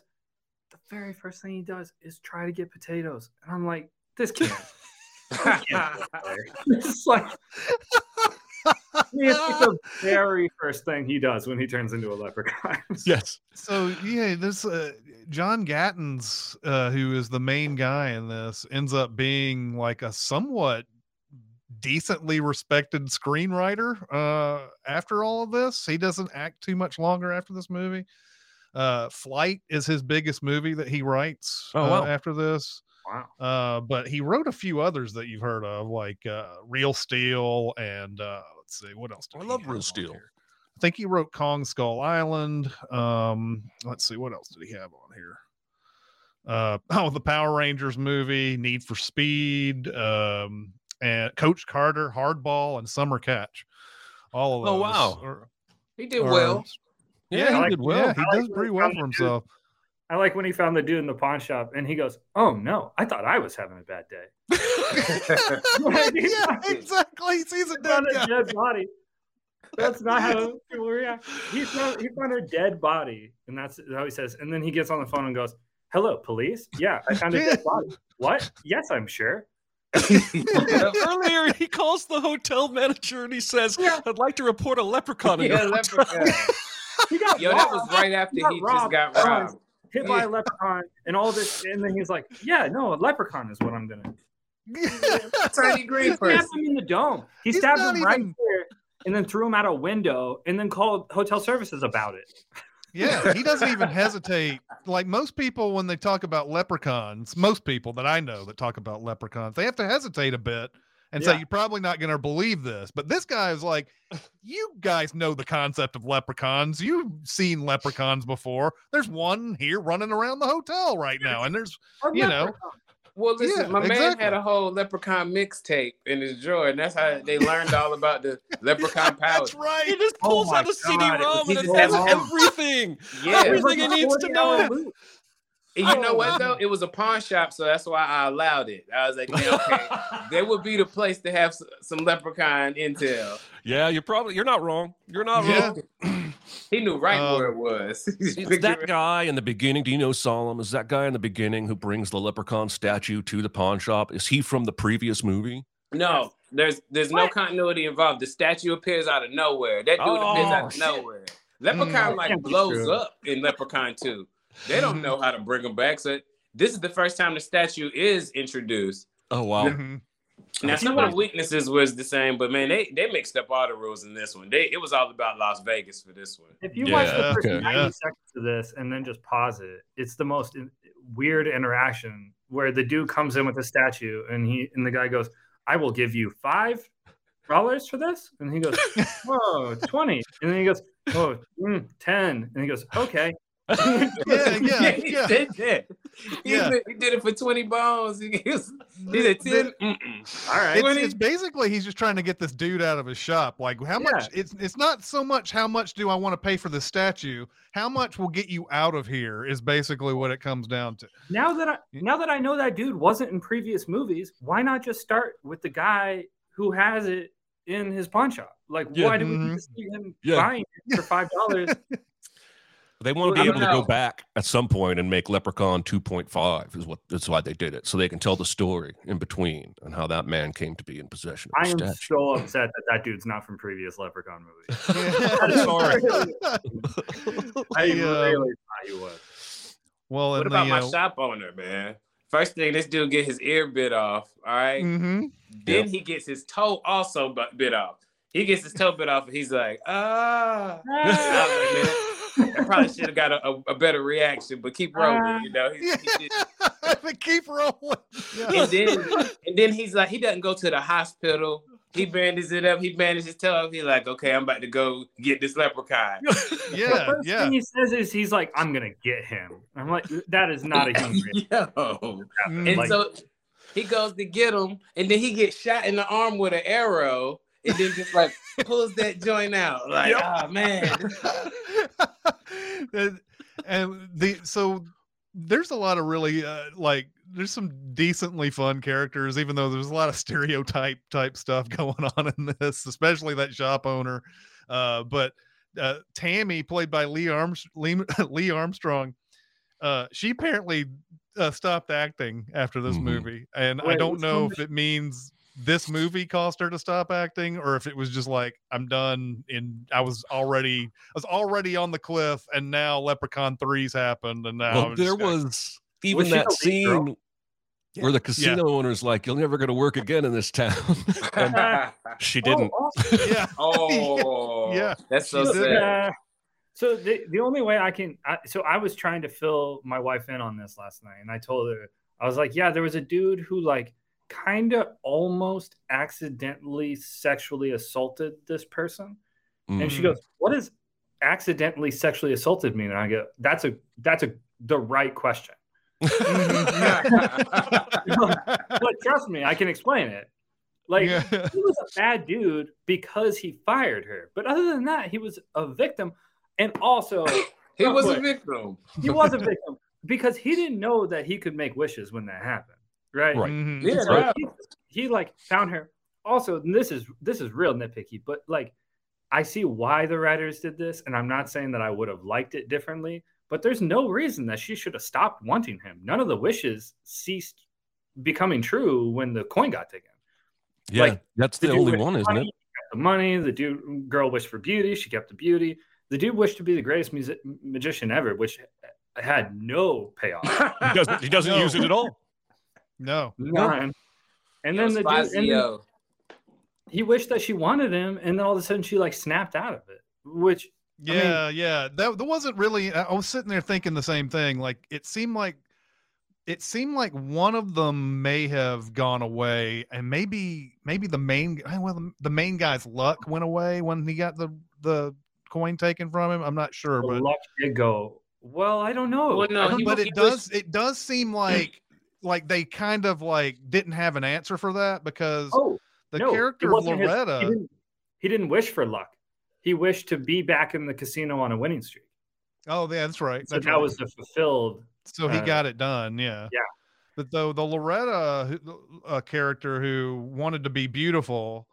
A: he does is try to get potatoes, and I'm like, "This can't." It's like it's the very first thing he does when he turns into a leprechaun.
E: Yes.
D: So this John Gattens, who is the main guy in this, ends up being like a somewhat decently respected screenwriter. After all of this, he doesn't act too much longer after this movie. Flight is his biggest movie that he writes after this.
A: Wow.
D: But he wrote a few others that you've heard of, like Real Steel, and let's see, what else?
E: I love Real Steel.
D: I think he wrote Kong Skull Island. Let's see, what else did he have on here? The Power Rangers movie, Need for Speed, and Coach Carter, Hardball, and Summer Catch. All of those.
E: Oh wow,
F: he did well.
D: Yeah, he did well. He does pretty well for himself.
A: I like when he found the dude in the pawn shop and he goes, "Oh no, I thought I was having a bad day."
D: Yeah, exactly. He sees a dead
A: body. That's not how people react. He found a dead body, and that's how he says. And then he gets on the phone and goes, "Hello, police. Yeah, I found a dead body. What? Yes, I'm sure."
E: Earlier, he calls the hotel manager and he says, "I'd like to report a leprechaun."
F: Leprechaun. That was right after he just got robbed.
A: Hit by a leprechaun and all this, and then he's like, "Yeah, no, a leprechaun is what I'm gonna."
F: Tiny green person.
A: He stabbed him in the dome. He stabbed him right there, and then threw him out a window, and then called hotel services about it.
D: Yeah, he doesn't even hesitate. Like most people, when they talk about leprechauns, most people that I know that talk about leprechauns, they have to hesitate a bit and say, "You're probably not going to believe this." But this guy is like, "You guys know the concept of leprechauns. You've seen leprechauns before. There's one here running around the hotel right now. And there's,
F: Well, listen, man had a whole leprechaun mixtape in his drawer, and that's how they learned all about the leprechaun powder.
D: That's right.
E: He just pulls out a CD-ROM and it has everything. Everything he needs to know.
F: And you know what though? It was a pawn shop, so that's why I allowed it. I was like, okay, there would be the place to have some leprechaun intel.
E: Yeah, you're not wrong. You're not wrong.
F: He knew right where it was.
E: It's that guy in the beginning. Do you know Solemn? Is that guy in the beginning who brings the leprechaun statue to the pawn shop? Is he from the previous movie?
F: No, there's no continuity involved. The statue appears out of nowhere. That dude appears out of nowhere. Leprechaun blows up in Leprechaun 2. They don't know how to bring him back. So this is the first time the statue is introduced.
E: Oh, wow.
F: Now, some of the weaknesses was the same, but man, they mixed up all the rules in this one. It was all about Las Vegas for this one.
A: If you watch the first 90 seconds of this and then just pause it, it's the most weird interaction where the dude comes in with a statue and the guy goes, "I will give you $5 for this," and he goes, "Whoa, 20," and then he goes, "Oh, 10," and he goes, "Okay."
D: Yeah. Yeah.
F: He did it for 20 bones. He said 10. All right.
D: It's basically he's just trying to get this dude out of his shop. Like, how much? It's not so much how much do I want to pay for this statue. How much will get you out of here is basically what it comes down to.
A: Now that I know that dude wasn't in previous movies, why not just start with the guy who has it in his pawn shop? Like, why do we need to see him buying it for $5?
E: They want to be able to go back at some point and make Leprechaun 2.5 that's why they did it. So they can tell the story in between and how that man came to be in possession of the statue.
A: So upset that dude's not from previous Leprechaun movies.
D: Sorry.
A: I really thought he was.
D: Well,
F: what about my shop owner, man? First thing, this dude get his ear bit off. All right. Then he gets his toe also bit off. He gets his toe bit off, and he's like, I was like, man, I probably should have got a better reaction, but keep rolling, you know.
D: Keep rolling.
F: Yeah. And then he's like, he doesn't go to the hospital. He bandages it up. He bandages his toe up. He's like, okay, I'm about to go get this leprechaun.
A: The first thing he says is he's like, I'm gonna get him. I'm like, that is not a human. And so he goes to get him, and then he gets shot in the arm with an arrow. And then just like pulls that joint out, like, oh man.
D: So there's a lot of really there's some decently fun characters, even though there's a lot of stereotype type stuff going on in this, especially that shop owner. But Tammy, played by Lee Armstrong, she apparently stopped acting after this movie, and I don't know if it means this movie caused her to stop acting, or if it was just like, I'm done. I was already on the cliff, and now Leprechaun 3's happened, and now
E: there was even that scene where the casino owner's like, "You're never going to work again in this town." And she didn't.
F: That's so sad.
A: So the only way I was trying to fill my wife in on this last night, and I told her, I was like, yeah, there was a dude who like kind of almost accidentally sexually assaulted this person. And she goes, what does accidentally sexually assaulted mean? And I go, that's the right question. But trust me, I can explain it. Like, he was a bad dude because he fired her. But other than that, he was a victim. And also,
F: he was a victim.
A: He was a victim because he didn't know that he could make wishes when that happened. Right.
F: Yeah,
A: so he like found her. Also, and this is real nitpicky, but like, I see why the writers did this, and I'm not saying that I would have liked it differently, but there's no reason that she should have stopped wanting him. None of the wishes ceased becoming true when the coin got taken.
E: Yeah, like, that's the only one, isn't it?
A: The money, girl wished for beauty, she kept the beauty. The dude wished to be the greatest magician ever, which had no payoff.
E: He doesn't use it at all.
D: No.
A: And then the dude, he wished that she wanted him, and then all of a sudden she like snapped out of it. Which
D: that wasn't really. I was sitting there thinking the same thing. Like it seemed like one of them may have gone away, and maybe the main guy's luck went away when he got the coin taken from him. I'm not sure, but
A: luck did go. Well, I don't know.
F: Well, no,
D: but it does seem like they kind of like didn't have an answer for that, because character of Loretta,
A: he didn't wish for luck. He wished to be back in the casino on a winning streak.
D: Oh, yeah, that's right.
A: So that was the fulfilled.
D: So he got it done. Yeah.
A: Yeah.
D: But though the Loretta character who wanted to be beautiful,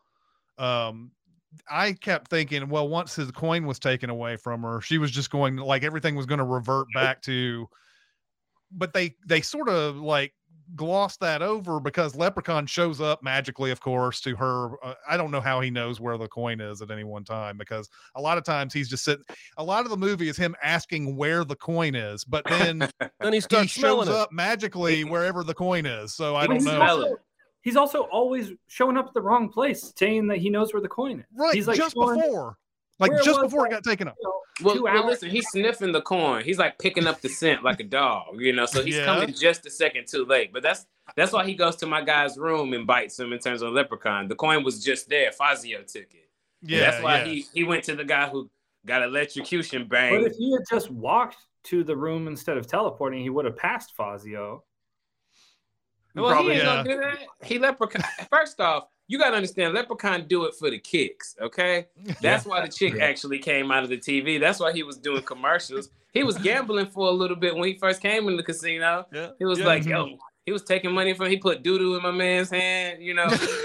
D: I kept thinking, well, once his coin was taken away from her, she was just going, like, everything was going to revert back to, but they sort of like glossed that over, because Leprechaun shows up magically, of course, to her. I don't know how he knows where the coin is at any one time, because a lot of times he's just sitting. A lot of the movie is him asking where the coin is, but then
E: he shows
D: up magically wherever the coin is. So I don't know.
A: He's also always showing up at the wrong place, saying that he knows where the coin is.
D: Right,
A: he's like
D: just before it got taken up.
F: Well, listen, he's sniffing the coin. He's like picking up the scent like a dog, so he's coming just a second too late. But that's why he goes to my guy's room and bites him in terms of Leprechaun. The coin was just there. Fazio took it. Yeah, that's why he went to the guy who got electrocution bang.
A: But if he had just walked to the room instead of teleporting, he would have passed Fazio.
F: Well, he ain't gonna do that. He Leprechaun. First off, you gotta understand, Leprechaun do it for the kicks, okay? That's why the chick actually came out of the TV. That's why he was doing commercials. He was gambling for a little bit when he first came in the casino. Yeah. He was like, yo, he was taking money from. He put doo-doo in my man's hand, you know.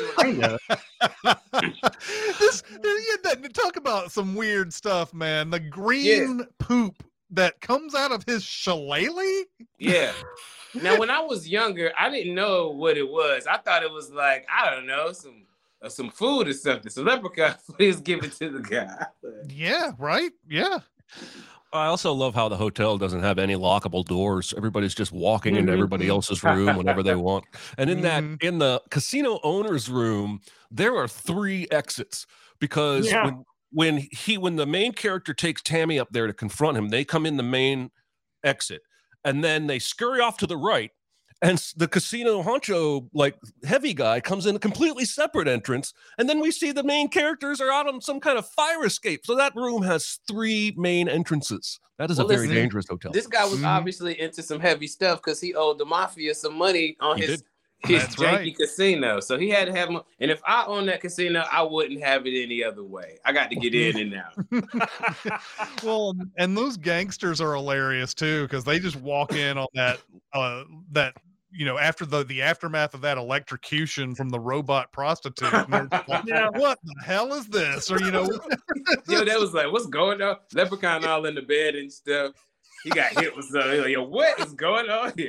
D: Talk about some weird stuff, man. The green poop that comes out of his shillelagh.
F: Yeah. Now, when I was younger, I didn't know what it was. I thought it was like, I don't know, some food or something. So Leprechaun, please give it to the guy.
D: Yeah, right? Yeah.
E: I also love how the hotel doesn't have any lockable doors. Everybody's just walking into everybody else's room whenever they want. And in in the casino owner's room, there are 3 exits because when the main character takes Tammy up there to confront him, they come in the main exit. And then they scurry off to the right, and the casino honcho, like heavy guy, comes in a completely separate entrance. And then we see the main characters are out on some kind of fire escape. So that room has 3 main entrances. That is a very dangerous hotel.
F: This guy was obviously into some heavy stuff because he owed the mafia some money on his janky casino. So he had to have money. And if I owned that casino, I wouldn't have it any other way. I got to get in and out.
D: Well, and those gangsters are hilarious too, because they just walk in on that after the aftermath of that electrocution from the robot prostitute. And they're like, what the hell is this? Or
F: that was like, what's going on? Leprechaun all in the bed and stuff. He got hit with something. Like, yo, what is going on here?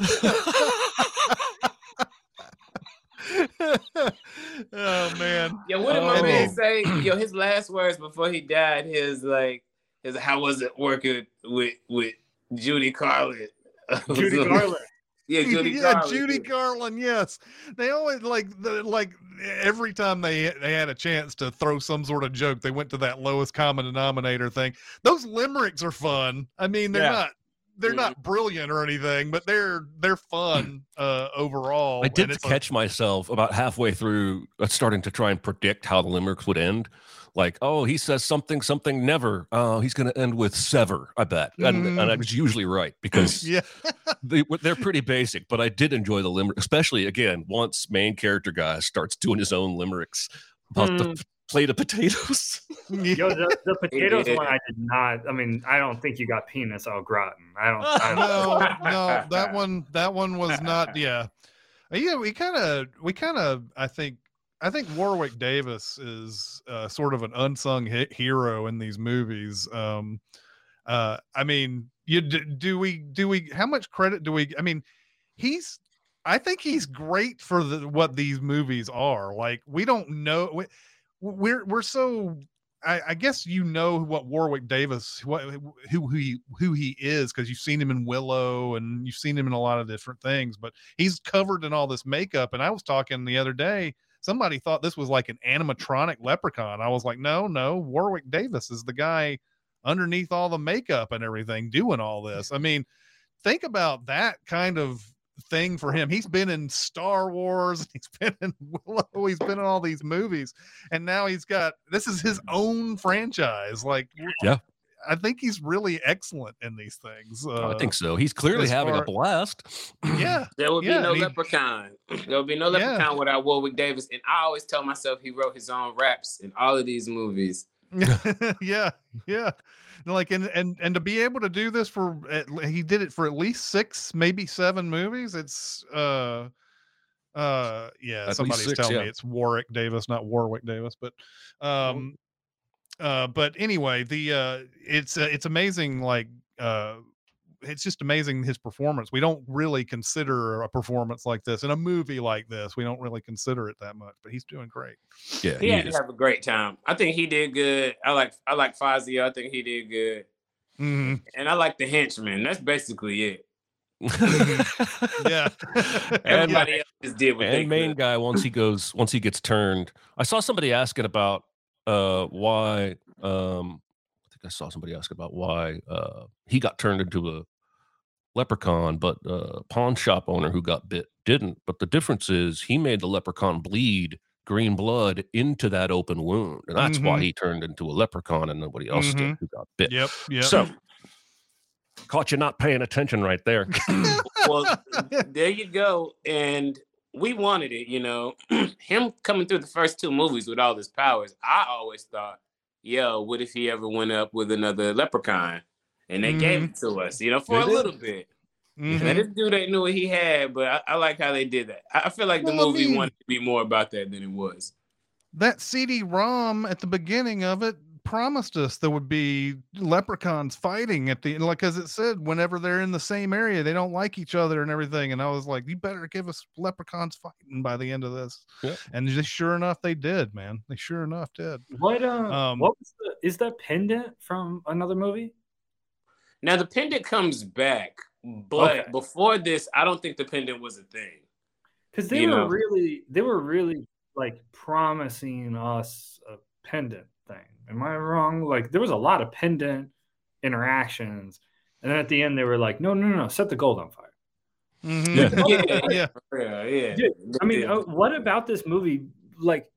D: Oh man.
F: Yeah, what did my man say? Yo, his last words before he died, his how was it working with Judy Garland?
A: Judy Garland.
F: Yeah, Judy Garland.
D: Judy Garland, yes. They always like every time they had a chance to throw some sort of joke, they went to that lowest common denominator thing. Those limericks are fun. I mean, they're not brilliant or anything, but they're fun overall.
E: I did catch myself about halfway through starting to try and predict how the limericks would end. Like, oh, he says something never. Oh, he's going to end with sever, I bet. And I was usually right because they're pretty basic, but I did enjoy the limerick, especially, again, once main character guy starts doing his own limericks about the plate of potatoes.
A: Yo, the potatoes one I did not. I mean, I don't think you got penis au gratin. I don't
D: no, that one was not. Yeah, we kind of. I think Warwick Davis is sort of an unsung hero in these movies. I mean, do we? How much credit do we? I mean, I think he's great for what these movies are. Like, we don't know. We're so. I guess what Warwick Davis, who he is, because you've seen him in Willow and you've seen him in a lot of different things. But he's covered in all this makeup. And I was talking the other day. Somebody thought this was like an animatronic leprechaun. I was like, no, Warwick Davis is the guy underneath all the makeup and everything doing all this. I mean, think about that kind of thing for him. He's been in Star Wars, he's been in Willow, he's been in all these movies, and now this is his own franchise. Like, I think he's really excellent in these things.
E: I think so. He's clearly having a blast.
D: Yeah.
F: There would be no leprechaun. There would be no leprechaun without Warwick Davis. And I always tell myself he wrote his own raps in all of these movies.
D: Yeah. Like, and to be able to do this he did it for at least 6, maybe 7 movies. It's somebody's telling me it's Warwick Davis, not Warwick Davis, but anyway, it's amazing. Like, it's just amazing his performance. We don't really consider a performance like this in a movie like this. We don't really consider it that much, but he's doing great.
E: Yeah,
F: he had to have a great time. I think he did good. I like Fazio. I think he did good.
D: Mm-hmm.
F: And I like the henchman. That's basically it.
D: Yeah.
F: Everybody else just did what they
E: and main
F: could.
E: guy once he gets turned. I saw somebody asking about why. I think I saw somebody ask about why he got turned into a leprechaun, but pawn shop owner who got bit didn't. But the difference is he made the leprechaun bleed green blood into that open wound, and that's why he turned into a leprechaun and nobody else did who got bit.
D: Yep.
E: So Caught you not paying attention right there.
F: Well, there you go. And we wanted it, you know. Him coming through the first 2 movies with all his powers, I always thought, yo, what if he ever went up with another leprechaun? And they gave it to us, you know, for a little bit. Now, this dude ain't knew what he had, but I like how they did that. I feel like the movie wanted to be more about that than it was.
D: That CD-ROM at the beginning of it promised us there would be leprechauns fighting at the, like, as it said, whenever they're in the same area, they don't like each other and everything. And I was like, you better give us leprechauns fighting by the end of this.
E: Yep.
D: And just sure enough, they did, man. They sure enough did.
A: What was is that pendant from another movie?
F: Now the pendant comes back, but before this, I don't think the pendant was a thing.
A: Because they were really like promising us a pendant thing. Am I wrong? Like there was a lot of pendant interactions, and then at the end they were like, no, set the gold on fire.
F: Yeah.
A: Dude, I mean, what about this movie? Like,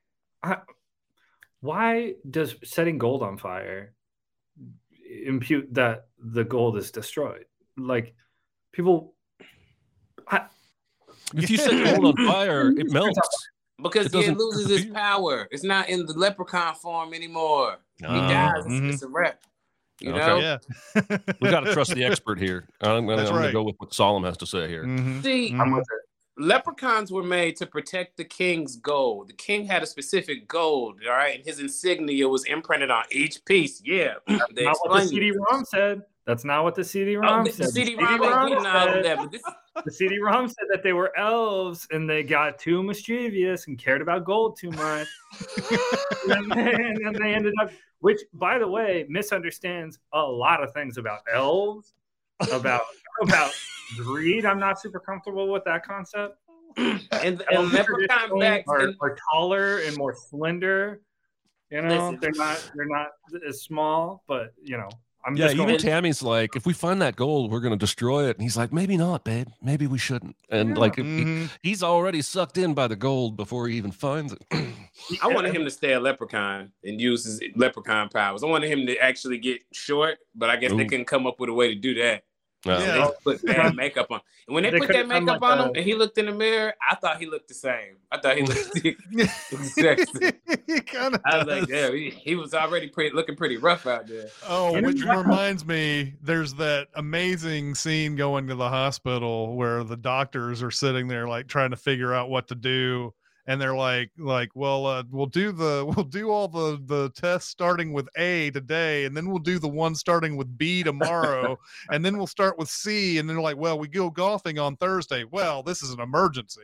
A: why does setting gold on fire impute that the gold is destroyed? Like, people.
E: If you set gold on fire, it melts.
F: Because it loses its power. It's not in the leprechaun form anymore. He dies. It's a wrap. You know?
D: Yeah.
E: We got to trust the expert here. I'm going to go with what Solemn has to say here.
F: See, leprechauns were made to protect the king's gold. The king had a specific gold, all right? And his insignia was imprinted on each piece. Yeah.
A: That's not what the CD-ROM said. That's not what the CD-ROM said.
F: The CD-ROM ain't getting all of that, but this
A: the CD-ROM said that they were elves and they got too mischievous and cared about gold too much. and then they ended up, which, by the way, misunderstands a lot of things about elves, about greed. I'm not super comfortable with that concept.
F: And leprechaun backs
A: are taller and more slender. You know, they're not as small, but you know.
E: Even Tammy's like, if we find that gold, we're going to destroy it. And he's like, maybe not, babe. Maybe we shouldn't. And he's already sucked in by the gold before he even finds it.
F: I wanted him to stay a leprechaun and use his leprechaun powers. I wanted him to actually get short, but I guess they couldn't come up with a way to do that.
D: Yeah.
F: They put bad makeup on. And when they put that makeup on him and he looked in the mirror, I thought he looked the same. I thought he looked exactly. I was like, yeah, he was already looking pretty rough out there.
D: Oh, which reminds me, there's that amazing scene going to the hospital where the doctors are sitting there like trying to figure out what to do. And they're like, well, we'll do all the tests starting with A today, and then we'll do the one starting with B tomorrow, and then we'll start with C, and then they're like, well, we go golfing on Thursday. Well, this is an emergency.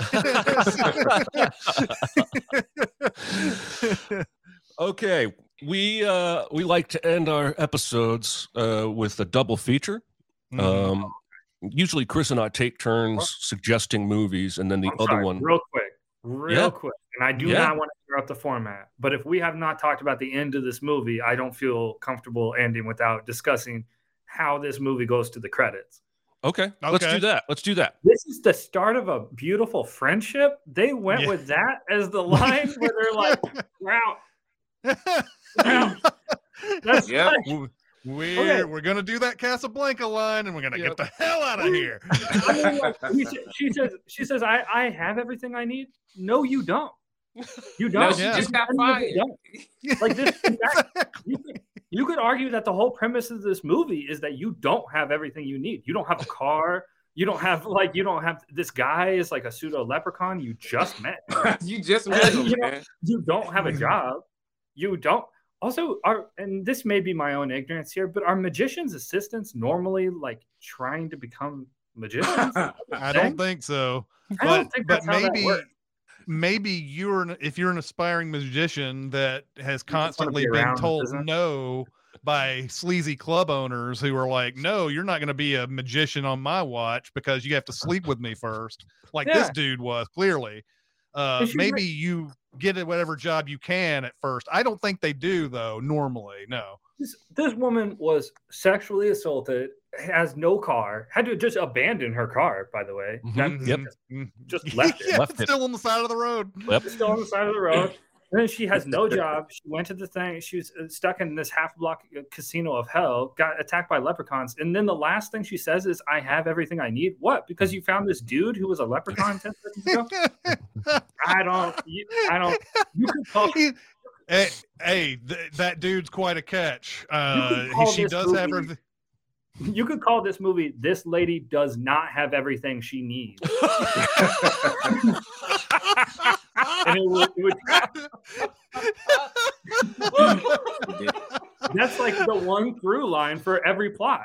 E: Okay, we like to end our episodes with a double feature. Usually, Chris and I take turns suggesting movies, and then the other one
A: real quick. And I do not want to interrupt the format, but if we have not talked about the end of this movie, I don't feel comfortable ending without discussing how this movie goes to the credits.
E: Okay. Let's do that.
A: This is the start of a beautiful friendship. They went with that as the line where they're like, wow. That's
D: We're gonna do that Casablanca line, and we're gonna get the hell out of here.
A: She says, I have everything I need. No, you don't. You don't.
F: No, she just got fired.
A: Like this. You could argue that the whole premise of this movie is that you don't have everything you need. You don't have a car. You don't have this guy is like a pseudo leprechaun you just met.
F: You just met him, man.
A: You don't have a job. You don't. Also, and this may be my own ignorance here, but are magicians' assistants normally like trying to become magicians?
D: I don't think so.
A: I don't think that's how that works.
D: Maybe if you're an aspiring magician that has constantly been told no by sleazy club owners who are like, no, you're not going to be a magician on my watch because you have to sleep with me first. Like this dude was clearly. Maybe you get at whatever job you can at first. I don't think they do though. Normally, no.
A: This woman was sexually assaulted, has no car, had to just abandon her car, by the way.
E: Mm-hmm.
A: Just left it.
D: Still on the side of the road.
A: Still on the side of the road. And then she has no job. She went to the thing. She was stuck in this half-block casino of hell, got attacked by leprechauns. And then the last thing she says is, I have everything I need. What? Because you found this dude who was a leprechaun 10 seconds ago? I don't. You could call...
D: That dude's quite a catch. She does have everything.
A: You could call this movie, This Lady Does Not Have Everything She Needs. And it would that's like the one through line for every plot.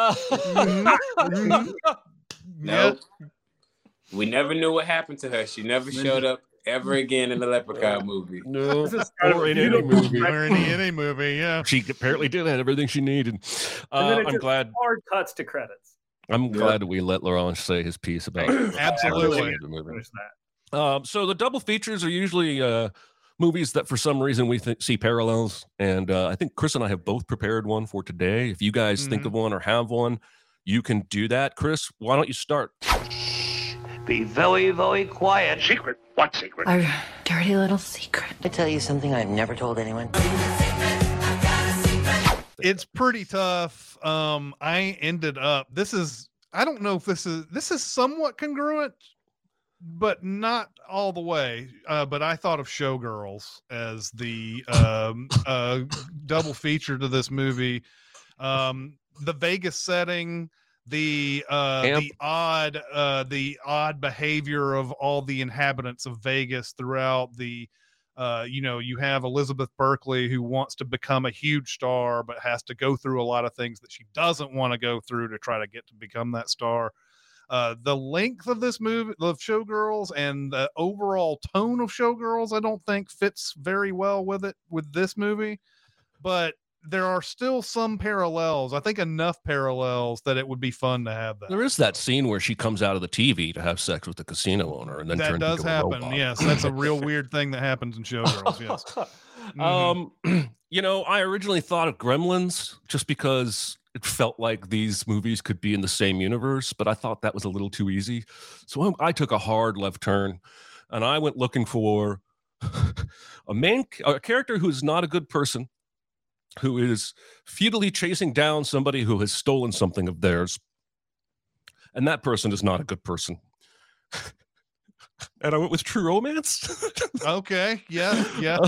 F: Nope. We never knew what happened to her. She never showed up ever again in the Leprechaun movie.
E: No, or in any movie.
D: Or in any movie, yeah.
E: She apparently did have everything she needed. I'm glad.
A: Hard cuts to credits.
E: I'm glad we let Laurent say his piece about
D: absolutely
E: the movie. So the double features are usually movies that for some reason we see parallels. And I think Chris and I have both prepared one for today. If you guys think of one or have one, you can do that. Chris, why don't you start?
J: Be very, very quiet.
K: Secret? What secret?
I: Our dirty little secret.
J: I tell you something I've never told anyone.
D: It's pretty tough. I ended up, I don't know if this is somewhat congruent, but not all the way. But I thought of Showgirls as the double feature to this movie. The Vegas setting, the odd behavior of all the inhabitants of Vegas throughout the you have Elizabeth Berkley, who wants to become a huge star but has to go through a lot of things that she doesn't want to go through to try to get to become that star. The length of this movie of Showgirls and the overall tone of Showgirls I don't think fits very well with this movie, but there are still some parallels. I think enough parallels that it would be fun to have that.
E: There is that scene where she comes out of the TV to have sex with the casino owner, and then
D: that
E: turns
D: does
E: into
D: happen.
E: a robot.
D: Yes, that's a real weird thing that happens in Showgirls. Yes.
E: I originally thought of Gremlins just because it felt like these movies could be in the same universe, but I thought that was a little too easy. So I took a hard left turn, and I went looking for a character who's not a good person, who is futilely chasing down somebody who has stolen something of theirs. And that person is not a good person. And I went with True Romance.
D: Okay. Yeah.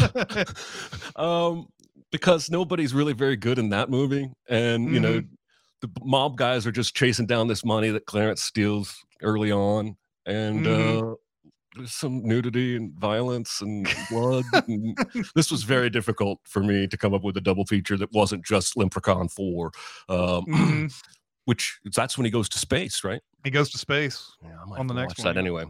E: Because nobody's really very good in that movie. And, the mob guys are just chasing down this money that Clarence steals early on. And there's some nudity and violence and blood. And this was very difficult for me to come up with a double feature that wasn't just Leprechaun 4, which that's when he goes to space, right?
D: He goes to space on the next one.
E: That anyway.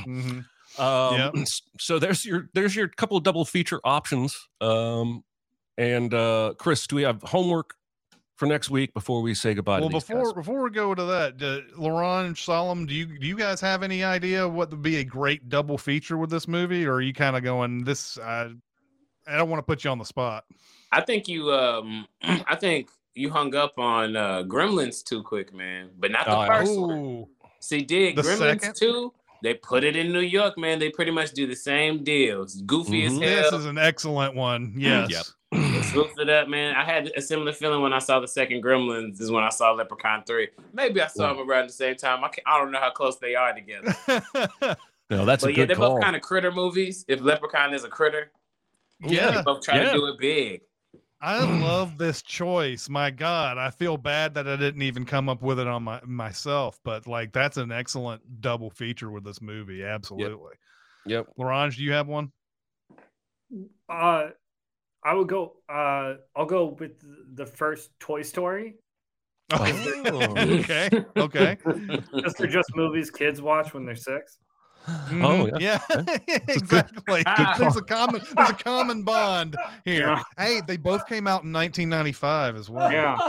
E: So there's your couple of double feature options. And Chris, do we have homework for next week before we say goodbye?
D: Well,
E: to these guys?
D: before we go to that, Laurent, Solemn, do you guys have any idea what would be a great double feature with this movie, or are you kind of going this? I don't want to put you on the spot.
F: I think you hung up on Gremlins too quick, man. But not the first one. See, Gremlins 2. They put it in New York, man. They pretty much do the same deals. Goofy as hell.
D: This is an excellent one. Yes.
E: Yep.
F: Swooped it up, man. I had a similar feeling when I saw the second Gremlins is when I saw Leprechaun 3. Maybe I saw them around the same time. I don't know how close they are together.
E: No, that's a good
F: they're
E: call.
F: both kind of critter movies. If Leprechaun is a critter, they both try to do it big.
D: I love this choice. My God, I feel bad that I didn't even come up with it on myself, but that's an excellent double feature with this movie. Absolutely.
E: Yep.
D: Laurent, do you have one?
A: I would go. I'll go with the first Toy Story.
D: Okay.
A: Because they're just movies kids watch when they're 6.
E: Oh
D: yeah, exactly. There's a common bond here.
A: Yeah.
D: Hey, they both came out in 1995 as well.
A: Yeah,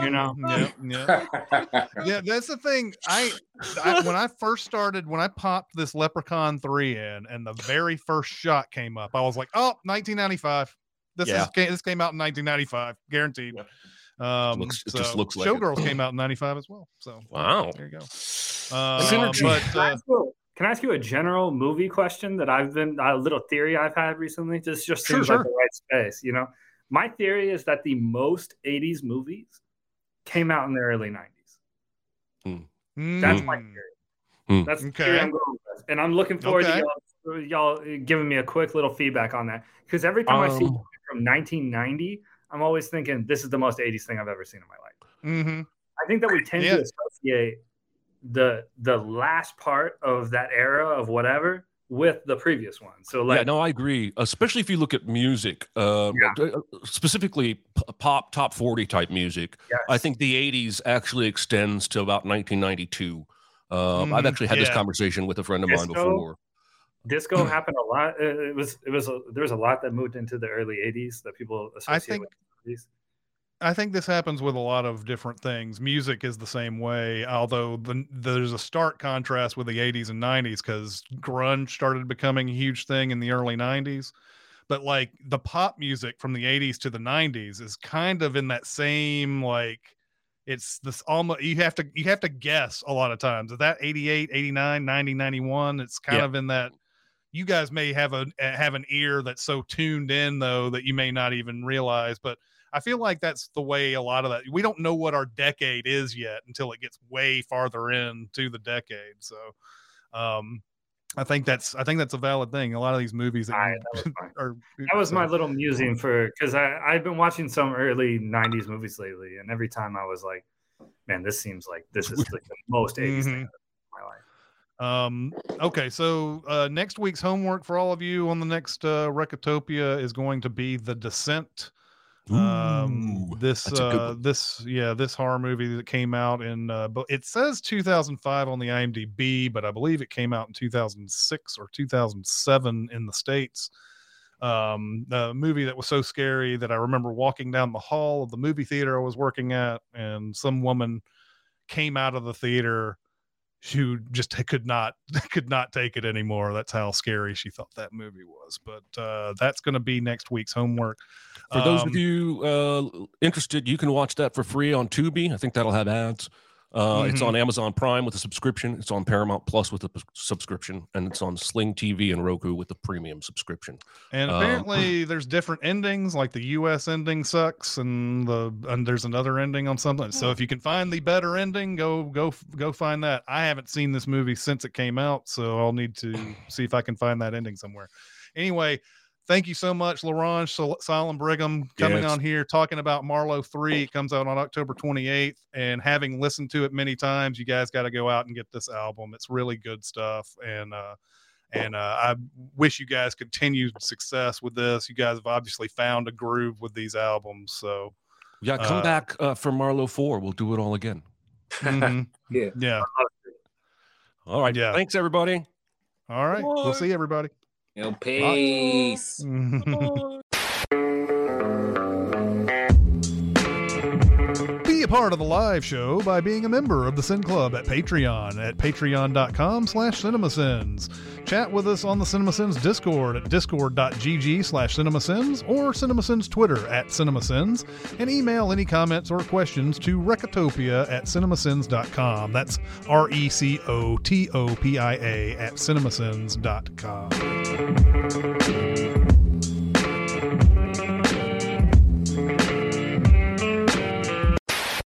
D: Yeah. That's the thing. When I popped this Leprechaun 3 in, and the very first shot came up, I was like, oh, 1995. This came out in 1995, guaranteed.
E: Yeah. It just looks like
D: Showgirls came out in 95 as well. So
E: wow,
D: there you go.
A: Can Can I ask you a general movie question that a little theory I've had recently? This just seems like the right space, you know? My theory is that the most 80s movies came out in the early 90s. That's my theory. That's the theory I'm going with. And I'm looking forward to y'all giving me a quick little feedback on that. Because every time I see one from 1990, I'm always thinking this is the most 80s thing I've ever seen in my life. I think that we tend to associate the last part of that era of whatever with the previous one. So like,
E: I agree. Especially if you look at music, specifically pop top 40 type music. Yes. I think the 80s actually extends to about 1992. I've actually had this conversation with a friend of mine before.
A: Disco happened a lot. There was a lot that moved into the early 80s that people associate with these.
D: I think this happens with a lot of different things. Music is the same way, although there's a stark contrast with the 80s and 90s because grunge started becoming a huge thing in the early 90s. But like the pop music from the 80s to the 90s is kind of in that same, like, it's this almost, you have to guess a lot of times. Is that 88, 89, 90, 91? It's kind of in that. You guys may have an ear that's so tuned in though that you may not even realize, but I feel like that's the way a lot of that. We don't know what our decade is yet until it gets way farther into the decade. So, I think that's a valid thing. A lot of these movies that
A: was my little musing because I've been watching some early 90s movies lately, and every time I was like, man, this seems like this is like the most 80s thing in my life.
D: Okay, so next week's homework for all of you on the next Recotopia is going to be The Descent. This horror movie that came out in but it says 2005 on the IMDb, but I believe it came out in 2006 or 2007 in the States. A movie that was so scary that I remember walking down the hall of the movie theater I was working at, and some woman came out of the theater who just could not take it anymore. That's how scary she thought that movie was. But that's going to be next week's homework.
E: For those of you interested, you can watch that for free on Tubi. I think that'll have ads. It's on Amazon Prime with a subscription. It's on Paramount Plus with a subscription, and it's on Sling TV and Roku with the premium subscription.
D: And apparently, there's different endings. Like the U.S. ending sucks, and there's another ending on something. So if you can find the better ending, go find that. I haven't seen this movie since it came out, so I'll need to see if I can find that ending somewhere. Anyway. Thank you so much, Laurent Solemn Brigham, coming on here talking about Marlowe 3. It comes out on October 28th, and having listened to it many times, you guys got to go out and get this album. It's really good stuff, and I wish you guys continued success with this. You guys have obviously found a groove with these albums, so
E: come back for Marlowe 4. We'll do it all again.
D: Yeah.
E: All right. Yeah. Thanks, everybody.
D: All right. Bye. We'll see everybody.
F: Peace.
D: Be a part of the live show by being a member of the Sin Club at Patreon at patreon.com/CinemaSins. Chat with us on the CinemaSins Discord at discord.gg/CinemaSins or CinemaSins Twitter at CinemaSins, and email any comments or questions to recotopia@cinemasins.com. That's RECOTOPIA@cinemasins.com.